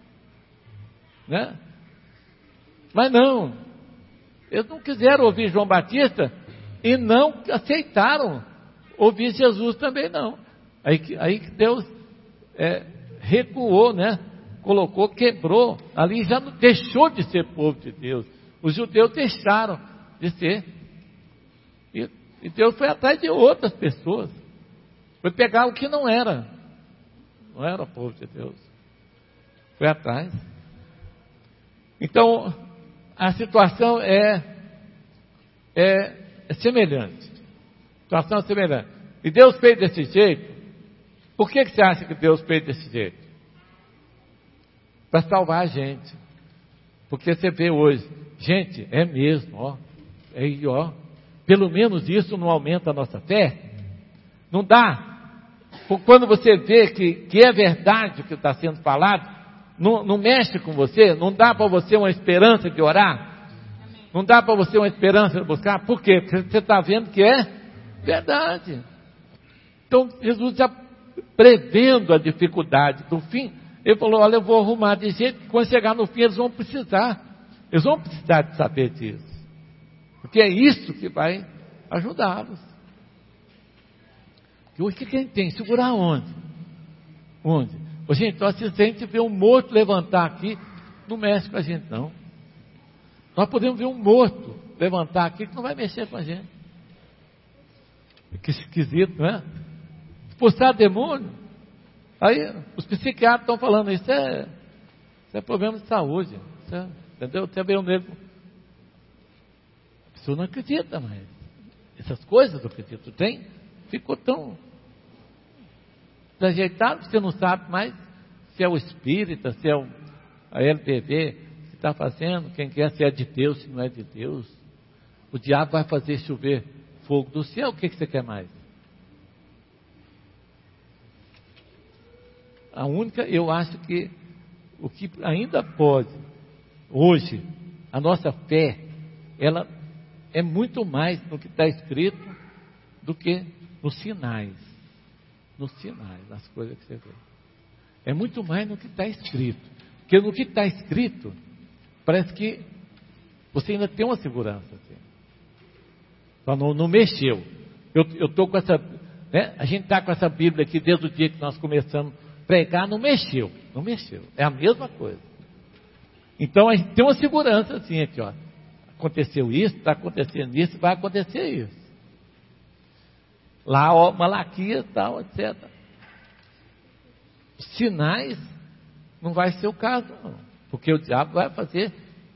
né? Mas não, eles não quiseram ouvir João Batista e não aceitaram ouvir Jesus também não. Aí que, aí que Deus é, recuou, né? Colocou, quebrou, ali já não, deixou de ser povo de Deus. Os judeus deixaram de ser. E, e Deus foi atrás de outras pessoas. Foi pegar o que não era. Não era povo de Deus. Foi atrás. Então, a situação é, é, é semelhante. A situação é semelhante. E Deus fez desse jeito. Por que, que você acha que Deus fez desse jeito? Para salvar a gente. Porque você vê hoje, gente, é mesmo, ó, é, ó, pelo menos isso não aumenta a nossa fé. Não dá. Quando você vê que, que é verdade o que está sendo falado, não, não mexe com você, não dá para você uma esperança de orar, não dá para você uma esperança de buscar. Por quê? Porque você está vendo que é verdade. Então Jesus já prevendo a dificuldade do fim, ele falou, olha, eu vou arrumar de jeito que quando chegar no fim eles vão precisar, eles vão precisar de saber disso, porque é isso que vai ajudá-los. E hoje o que a gente tem? Segurar onde? Onde? Ô, gente, nós, se a gente vê um morto levantar aqui, não mexe com a gente não. Nós podemos ver um morto levantar aqui que não vai mexer com a gente. Que esquisito, não é? Expulsar demônio. Aí os psiquiatras estão falando, isso é, isso é problema de saúde. Isso é, entendeu? Você vê o mesmo. A pessoa não acredita mais. Essas coisas eu acredito. Tem? Ficou tão desajeitado que você não sabe mais se é o espírita, se é o, a L P V que está fazendo, quem quer, se é de Deus, se não é de Deus. O diabo vai fazer chover fogo do céu, o que, que você quer mais? A única, eu acho que o que ainda pode, hoje, a nossa fé, ela é muito mais no que está escrito do que nos sinais. Nos sinais, nas coisas que você vê. É muito mais no que está escrito. Porque no que está escrito, parece que você ainda tem uma segurança. Assim. Só não, não mexeu. Eu estou com essa, né? A gente está com essa Bíblia aqui desde o dia que nós começamos a pregar, não mexeu. Não mexeu. É a mesma coisa. Então a gente tem uma segurança assim aqui, ó. Aconteceu isso, está acontecendo isso, vai acontecer isso. Lá, ó, Malaquias, tal, etcétera. Sinais, não vai ser o caso, não. Porque o diabo vai fazer.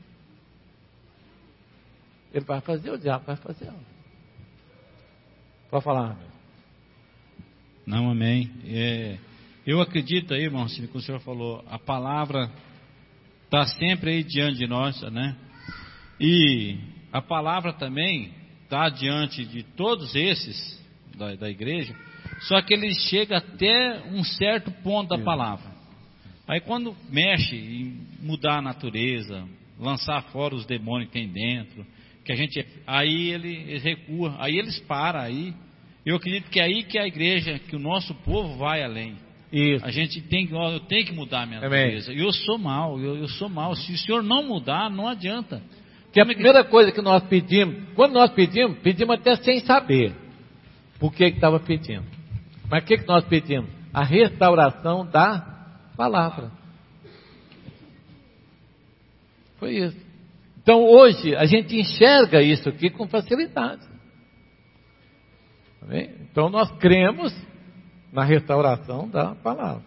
Ele vai fazer, o diabo vai fazer. Não. Pode falar, amém. Não, amém. É, eu acredito aí, irmão, assim, como o senhor falou, a palavra está sempre aí diante de nós, né? E a palavra também está diante de todos esses da, da igreja, só que ele chega até um certo ponto da palavra. Aí quando mexe em mudar a natureza, lançar fora os demônios que tem dentro, que a gente, aí ele, ele recua, aí eles param, aí Eu acredito que é aí que a igreja, que o nosso povo vai além. Isso. A gente tem que, ó, eu tenho que mudar a minha Amém. natureza. Eu sou mal, eu, eu sou mal. Se o Senhor não mudar, não adianta. Que a primeira coisa que nós pedimos, quando nós pedimos, pedimos até sem saber por que estava pedindo. Mas o que, que nós pedimos? A restauração da palavra. Foi isso. Então hoje a gente enxerga isso aqui com facilidade. Amém? Então nós cremos na restauração da palavra.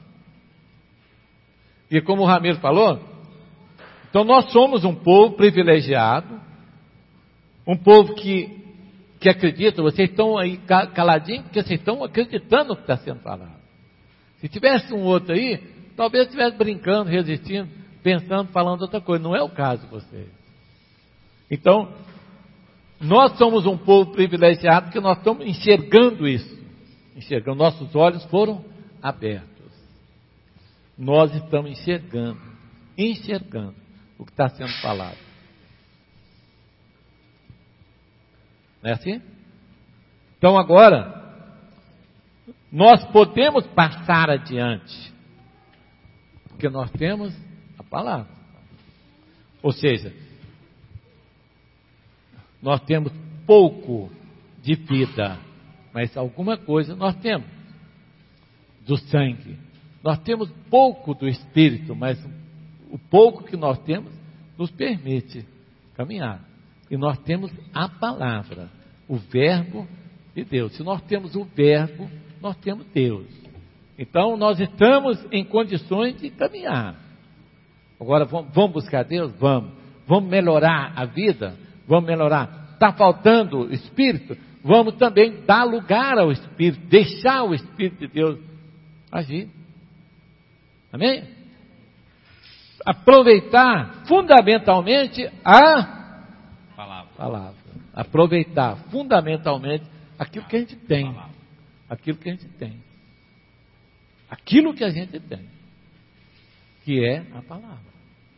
E como o Ramiro falou, então nós somos um povo privilegiado, um povo que, que acredita. Vocês estão aí caladinhos porque vocês estão acreditando no que está sendo falado. Se tivesse um outro aí, talvez estivesse brincando, resistindo, pensando, falando outra coisa. Não é o caso de vocês. Então, nós somos um povo privilegiado porque nós estamos enxergando isso. Enxergando, nossos olhos foram abertos. Nós estamos enxergando, enxergando o que está sendo falado. Não é assim? Então agora, nós podemos passar adiante, porque nós temos a palavra. Ou seja, nós temos pouco de vida, mas alguma coisa nós temos do sangue. Nós temos pouco do Espírito, mas o pouco que nós temos nos permite caminhar. E nós temos a palavra, o verbo de Deus. Se nós temos o verbo, nós temos Deus. Então nós estamos em condições de caminhar. Agora vamos buscar Deus? Vamos. Vamos melhorar a vida? Vamos melhorar. Está faltando Espírito? Vamos também dar lugar ao Espírito, deixar o Espírito de Deus agir. Amém? Aproveitar fundamentalmente a palavra. palavra. Aproveitar fundamentalmente aquilo que a gente tem. Palavra. Aquilo que a gente tem. Aquilo que a gente tem. Que é a palavra.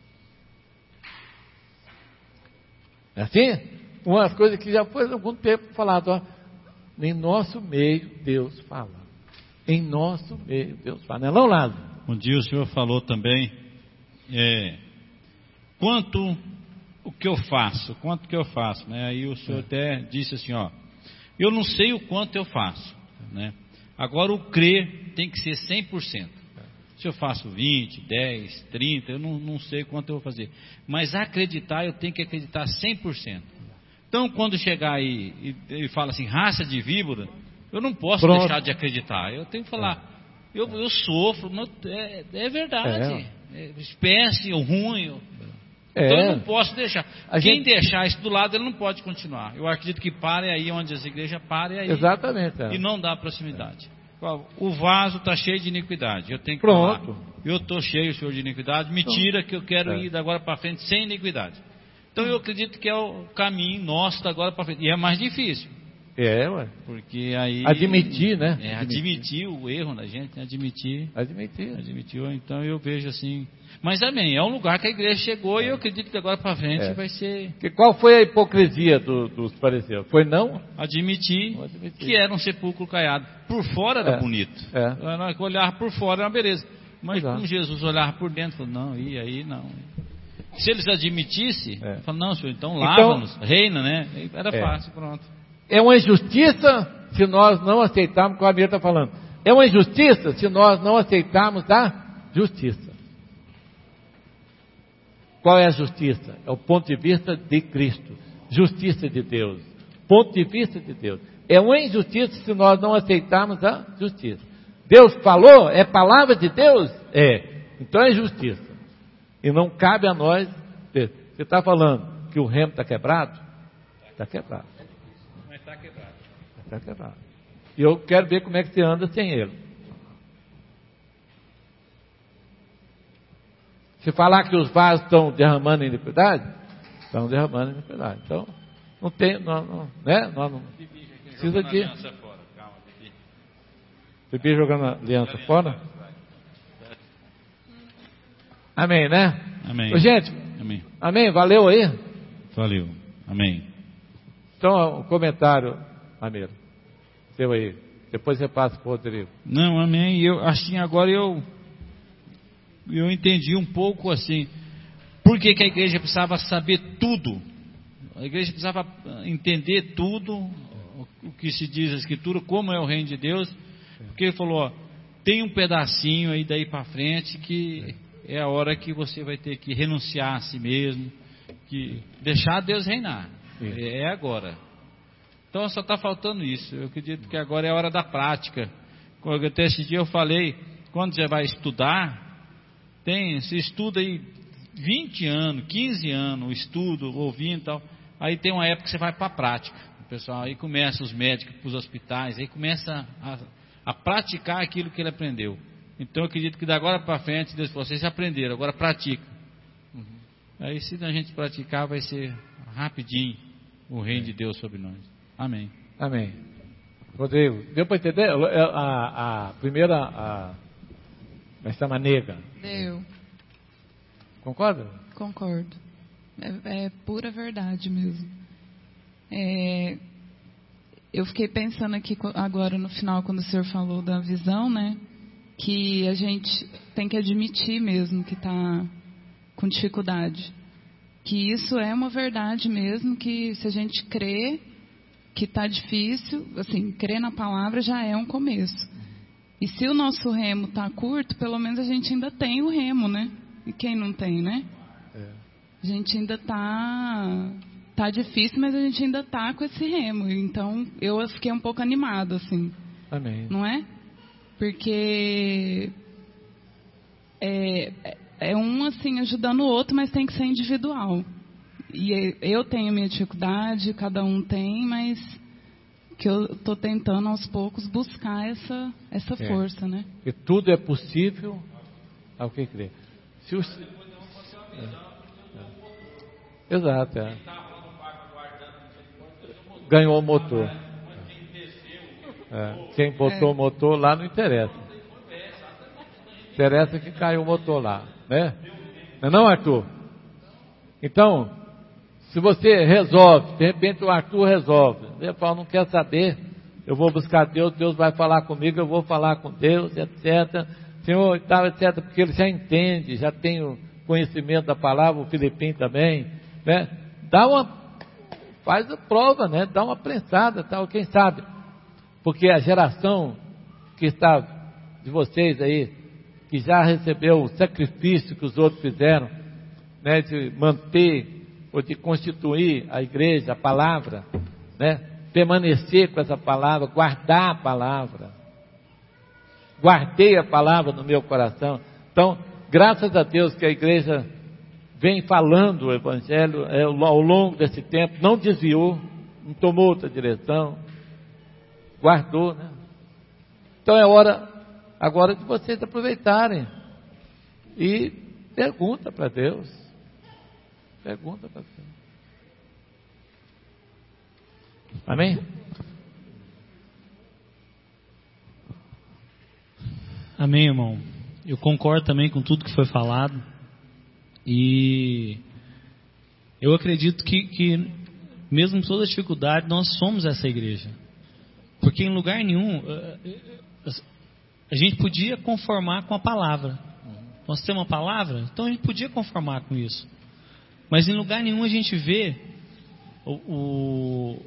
É assim? Uma das coisas que já foi há algum tempo falado, ó, em nosso meio Deus fala. Em nosso meio Deus fala. Não é não, Lázaro? Um dia o senhor falou também, é, quanto o que eu faço, quanto que eu faço, né? Aí o senhor é. até disse assim, ó, eu não sei o quanto eu faço, né? Agora o crer tem que ser cem por cento. Se eu faço vinte, dez, trinta, eu não, não sei quanto eu vou fazer. Mas acreditar, eu tenho que acreditar cem por cento. Então quando chegar aí e, e fala assim, raça de víbora, eu não posso Pronto. deixar de acreditar. Eu tenho que falar... É. Eu, eu sofro, não, é, é verdade, é. É, espécie, ruim, eu, é. então eu não posso deixar. A Quem gente... deixar isso do lado, ele não pode continuar. Eu acredito que pare aí onde as igrejas parem aí. Exatamente. É. E não dá proximidade. É. O vaso está cheio de iniquidade, eu tenho que Pronto. falar. Eu estou cheio, senhor, de iniquidade, me tira que eu quero é. ir da agora para frente sem iniquidade. Então eu acredito que é o caminho nosso da agora para frente. E é mais difícil. É, ué. Porque aí... Admitir, né? É, admitir o erro da gente, né? admitir. Admitir. Admitiu, então eu vejo assim... Mas amém, é um lugar que a igreja chegou é. e eu acredito que agora para frente é. vai ser... Que qual foi a hipocrisia do, dos fariseus? Foi não? Admitir, não admitir que era um sepulcro caiado. Por fora era é. bonito. É. Olhar por fora era uma beleza. Mas Exato. como Jesus olhar por dentro, falou, não, e aí não... Se eles admitissem, é. falou, não, senhor, então lava-nos, então, reina, né? Era é. fácil, pronto. É uma injustiça se nós não aceitarmos o que o Amir está falando. É uma injustiça se nós não aceitarmos a justiça. Qual é a justiça? É o ponto de vista de Cristo. Justiça de Deus. Ponto de vista de Deus. É uma injustiça se nós não aceitarmos a justiça. Deus falou? É palavra de Deus? É. Então é justiça. E não cabe a nós... Você está falando que o remo está quebrado? Está quebrado. Está quebrado. Está quebrado. E eu quero ver como é que você anda sem ele. Se falar que os vasos estão derramando iniquidade, estão derramando iniquidade. Então, não tem, não, não, né? Nós não precisa de... Bebê jogando a aliança fora? Amém, né? Amém. Ô, gente, amém. Amém, valeu aí? Valeu, amém. Então, um comentário, Ramiro. seu aí. Depois você passa para o Rodrigo. Não, amém. Eu, assim, agora eu, eu entendi um pouco assim, por que, que a igreja precisava saber tudo. A igreja precisava entender tudo, o que se diz a Escritura, como é o reino de Deus. Porque ele falou, ó, tem um pedacinho aí daí para frente que é a hora que você vai ter que renunciar a si mesmo, que deixar Deus reinar. É agora. Então só está faltando isso. Eu acredito que agora é a hora da prática. Até esse dia eu falei, quando você vai estudar, tem, você estuda aí vinte anos, quinze anos, estudo, ouvindo e tal. Aí tem uma época que você vai para a prática. O pessoal, aí começa os médicos para os hospitais, aí começa a, a praticar aquilo que ele aprendeu. Então eu acredito que da agora para frente, Deus falou, vocês aprenderam, agora pratica. Uhum. Aí se a gente praticar, vai ser rapidinho o reino de Deus sobre nós. Amém. Amém. Rodrigo, deu para entender? A, a, a primeira, a, a chama nega. Deu. Concorda? Concordo. É, é pura verdade mesmo. É, eu fiquei pensando aqui agora no final, quando o senhor falou da visão, né? Que a gente tem que admitir mesmo que está com dificuldade. Que isso é uma verdade mesmo, que se a gente crê que está difícil, assim, crer na palavra já é um começo. E se o nosso remo está curto, pelo menos a gente ainda tem o remo, né? E quem não tem, né? É. A gente ainda está... Tá difícil, mas a gente ainda está com esse remo. Então, eu fiquei um pouco animado, assim. Amém. Não é? Porque é, é um, assim, ajudando o outro, mas tem que ser individual. E eu tenho minha dificuldade, cada um tem, mas que eu estou tentando aos poucos buscar essa, essa é. força, né? E tudo é possível ao que crer. Se os... é. É. Exato, é. Ganhou o motor. É. Quem botou é. o motor lá não interessa. Interessa que caiu o motor lá, né? Não é não, Arthur? Então, se você resolve, de repente o Arthur resolve, ele fala, não quer saber, eu vou buscar Deus, Deus vai falar comigo, eu vou falar com Deus, etcétera. Senhor, tal, etcétera, porque ele já entende, já tem o conhecimento da palavra, o Filipinho também, né? Dá uma, faz a prova, né? Dá uma prensada, tal, quem sabe, porque a geração que está de vocês aí, que já recebeu o sacrifício que os outros fizeram, né? De manter ou de constituir a igreja, a palavra, né? Permanecer com essa palavra, guardar a palavra. Guardei a palavra no meu coração. Então, graças a Deus que a igreja vem falando o evangelho é, ao longo desse tempo, não desviou, não tomou outra direção, guardou, né? Então é hora agora de vocês aproveitarem e pergunta para Deus. Pergunta para Deus. Amém? Amém, irmão. Eu concordo também com tudo que foi falado. E eu acredito que, que mesmo com toda a dificuldade, nós somos essa igreja. Porque em lugar nenhum, a gente podia conformar com a palavra. Nós temos uma palavra, então a gente podia conformar com isso. Mas em lugar nenhum a gente vê o, o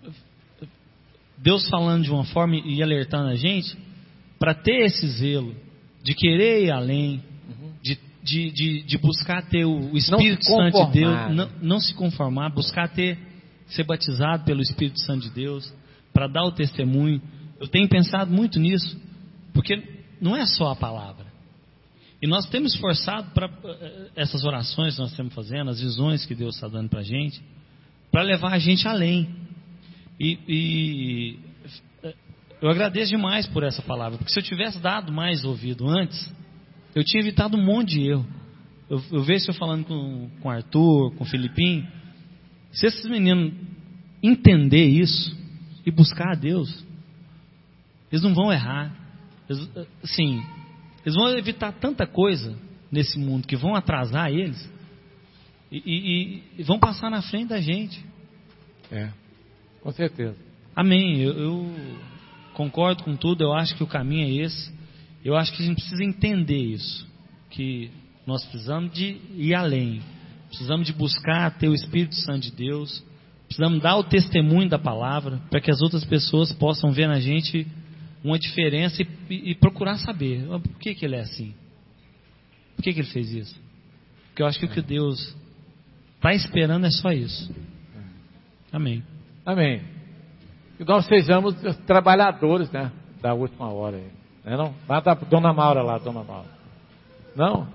Deus falando de uma forma e alertando a gente para ter esse zelo de querer ir além, uhum. de, de, de, de buscar ter o Espírito Santo de Deus, não, não se conformar, buscar ter, ser batizado pelo Espírito Santo de Deus, para dar o testemunho. Eu tenho pensado muito nisso, porque não é só a palavra. E nós temos esforçado para essas orações que nós estamos fazendo, as visões que Deus está dando para a gente, para levar a gente além. E, e eu agradeço demais por essa palavra, porque se eu tivesse dado mais ouvido antes, eu tinha evitado um monte de erro. Eu, eu vejo eu falando com, com o Arthur, com o Filipinho, se esses meninos entender isso e buscar a Deus, eles não vão errar. Eles, assim, eles vão evitar tanta coisa nesse mundo que vão atrasar eles e, e, e vão passar na frente da gente. É, com certeza. Amém. Eu, eu concordo com tudo, eu acho que o caminho é esse. Eu acho que a gente precisa entender isso, que nós precisamos de ir além, precisamos de buscar ter o Espírito Santo de Deus, precisamos dar o testemunho da palavra, para que as outras pessoas possam ver na gente uma diferença e, e, e procurar saber, por que, que ele é assim? Por que, que ele fez isso? Porque eu acho que o que Deus está esperando é só isso. Amém. Amém. Que nós sejamos trabalhadores, né, da última hora aí. Não é não? Lá da Dona Maura lá, Dona Maura. Não?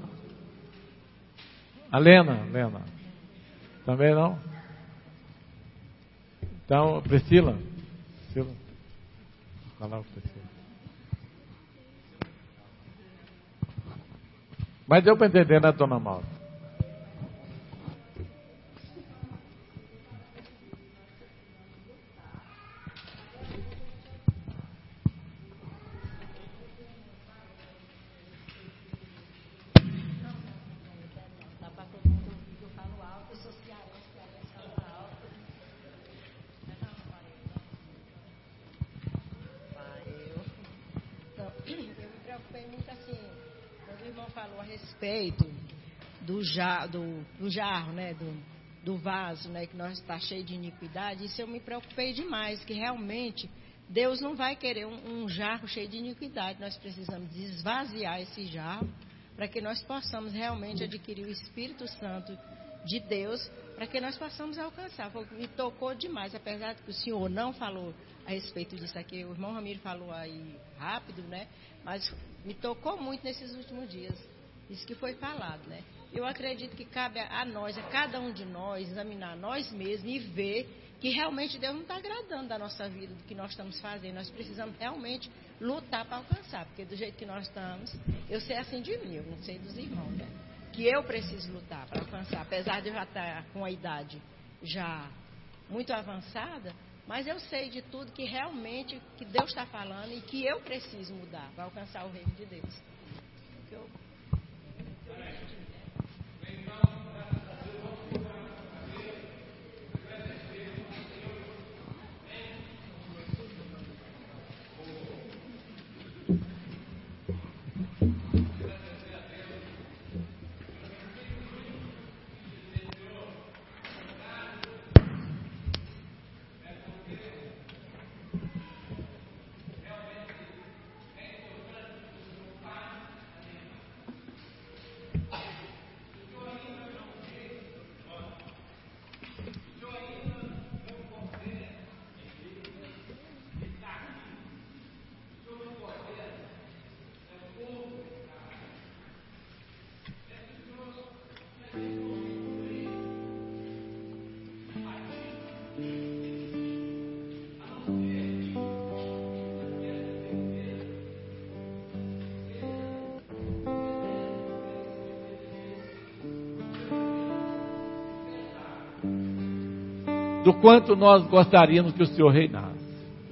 A Lena, Lena. Também não? Então, Priscila. Priscila. Fala lá, Priscila. Mas deu para entender, né, Dona Maura? Do, jar, do, do jarro, né, do, do vaso, né, que nós está cheio de iniquidade. Isso eu me preocupei demais, que realmente Deus não vai querer um, um jarro cheio de iniquidade. Nós precisamos esvaziar esse jarro para que nós possamos realmente adquirir o Espírito Santo de Deus, para que nós possamos alcançar. Me tocou demais, apesar de que o senhor não falou a respeito disso aqui, o irmão Ramiro falou aí rápido, né, mas me tocou muito nesses últimos dias, isso que foi falado, né. Eu acredito que cabe a nós, a cada um de nós, examinar nós mesmos e ver que realmente Deus não está agradando da nossa vida, do que nós estamos fazendo. Nós precisamos realmente lutar para alcançar, porque do jeito que nós estamos, eu sei assim de mim, eu não sei dos irmãos, né? Que eu preciso lutar para alcançar, apesar de eu já estar com a idade já muito avançada, mas eu sei de tudo que realmente que Deus está falando e que eu preciso mudar para alcançar o reino de Deus. Eu... do quanto nós gostaríamos que o Senhor reinasse.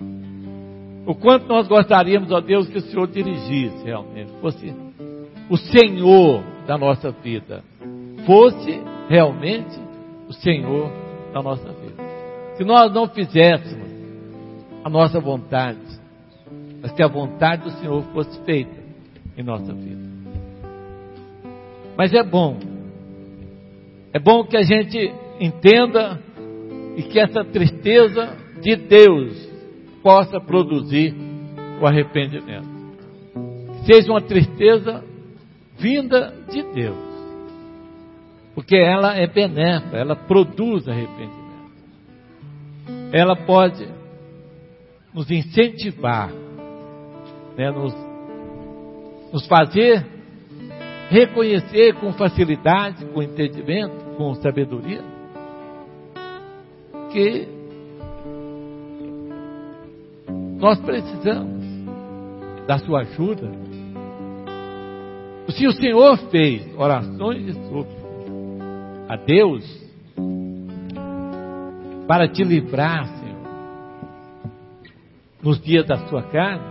O quanto nós gostaríamos, ó Deus, que o Senhor dirigisse realmente, fosse o Senhor da nossa vida, fosse realmente o Senhor da nossa vida. Se nós não fizéssemos a nossa vontade, mas que a vontade do Senhor fosse feita em nossa vida. Mas é bom, é bom que a gente entenda e que essa tristeza de Deus possa produzir o arrependimento. Seja uma tristeza vinda de Deus, porque ela é benéfica, ela produz arrependimento. Ela pode nos incentivar, né, nos, nos fazer reconhecer com facilidade, com entendimento, com sabedoria, que nós precisamos da sua ajuda. Se o Senhor fez orações de súplica a Deus para te livrar, Senhor, nos dias da sua carne,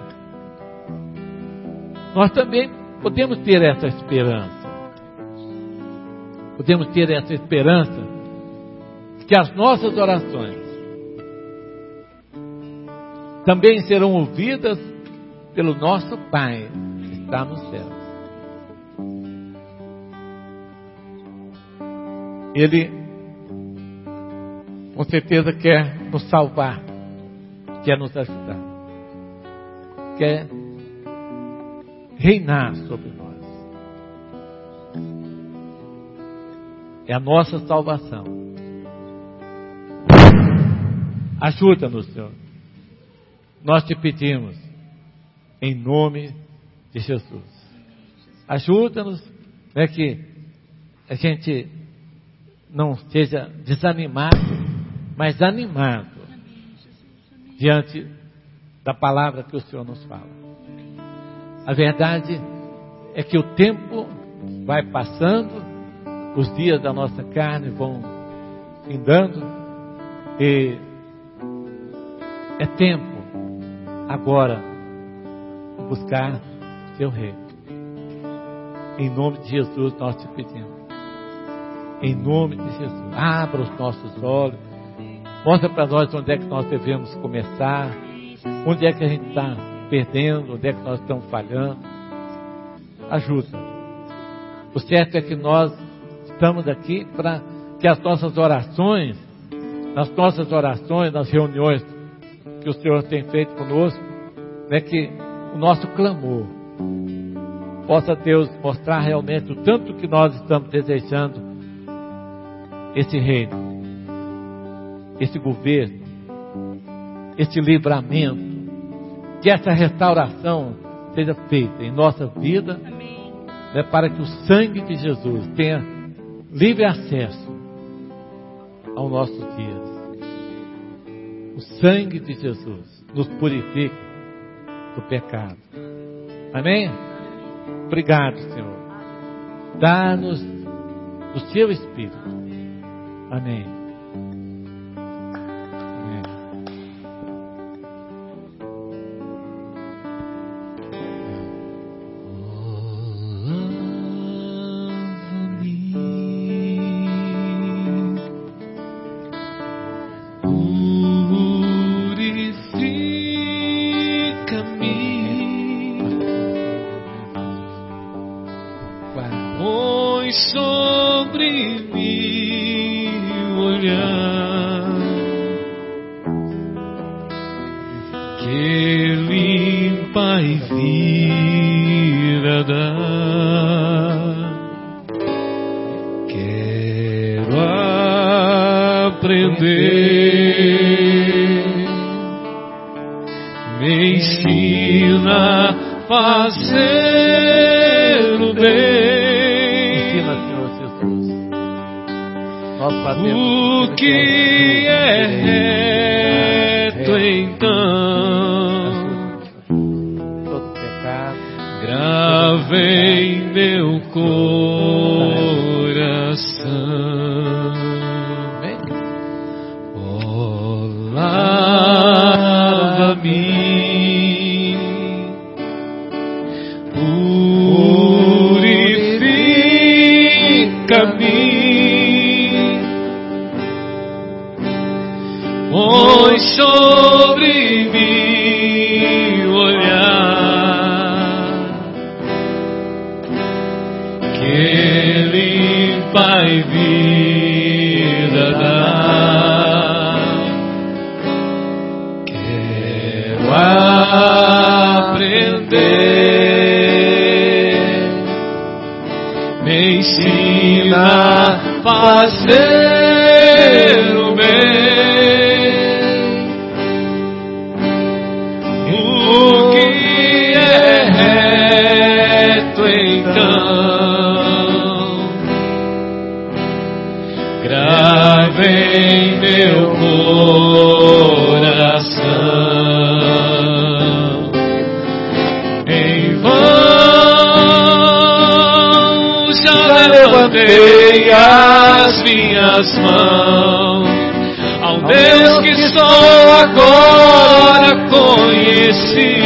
nós também podemos ter essa esperança. Podemos ter essa esperança que as nossas orações também serão ouvidas pelo nosso Pai que está no céu. Ele, com certeza, quer nos salvar, quer nos ajudar, quer reinar sobre nós. É a nossa salvação. Ajuda-nos, Senhor. Nós te pedimos, em nome de Jesus. Ajuda-nos, né, que a gente não seja desanimado, mas animado diante da palavra que o Senhor nos fala. A verdade é que o tempo vai passando, os dias da nossa carne vão findando, e é tempo agora de buscar seu reino. Em nome de Jesus nós te pedimos. Em nome de Jesus, abra os nossos olhos, mostra para nós onde é que nós devemos começar, onde é que a gente está perdendo, onde é que nós estamos falhando. Ajuda. O certo é que nós estamos aqui para que as nossas orações, nas nossas orações, nas reuniões que o Senhor tem feito conosco, né, que o nosso clamor possa, Deus, mostrar realmente o tanto que nós estamos desejando esse reino, esse governo, esse livramento, que essa restauração seja feita em nossa vida, né, para que o sangue de Jesus tenha livre acesso aos nossos dias. O sangue de Jesus nos purifica do pecado. Amém? Obrigado, Senhor. Dá-nos do seu Espírito. Amém. Amém. Põe sobre mim o olhar que limpa e vida dá. Quero aprender, me ensina a fazer o bem. O que é reto, então, grave em meu coração. Oh, lava-me, purifica-me. Põe sobre mim o olhar que limpa e vida dá. Quero aprender, me ensina a fazer o bem. Em meu coração, em vão já levantei as minhas mãos ao Deus que só agora conheci.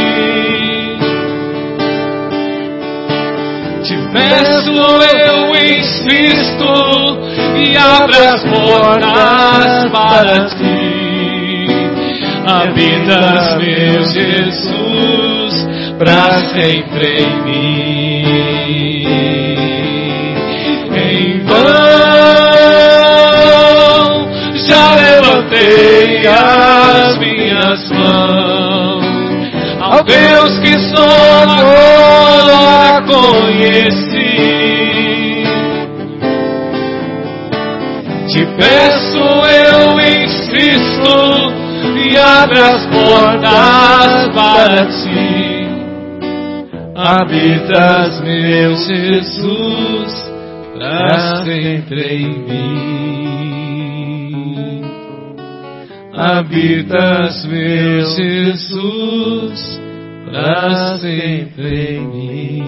Te peço, eu insisto, e abra as portas para ti. habitas, meu Jesus, pra sempre em mim. Em vão já levantei as minhas mãos ao Deus que só agora conheci. Te peço, eu insisto, e abre as portas para ti. Habitas, meu Jesus, pra sempre em mim. Habitas, meu Jesus, pra sempre em mim.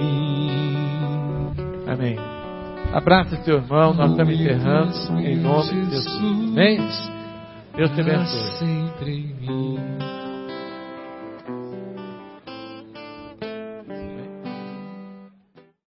Amém. Abraça teu irmão, nós estamos enterrando em nome de Jesus. Amém? Deus te abençoe.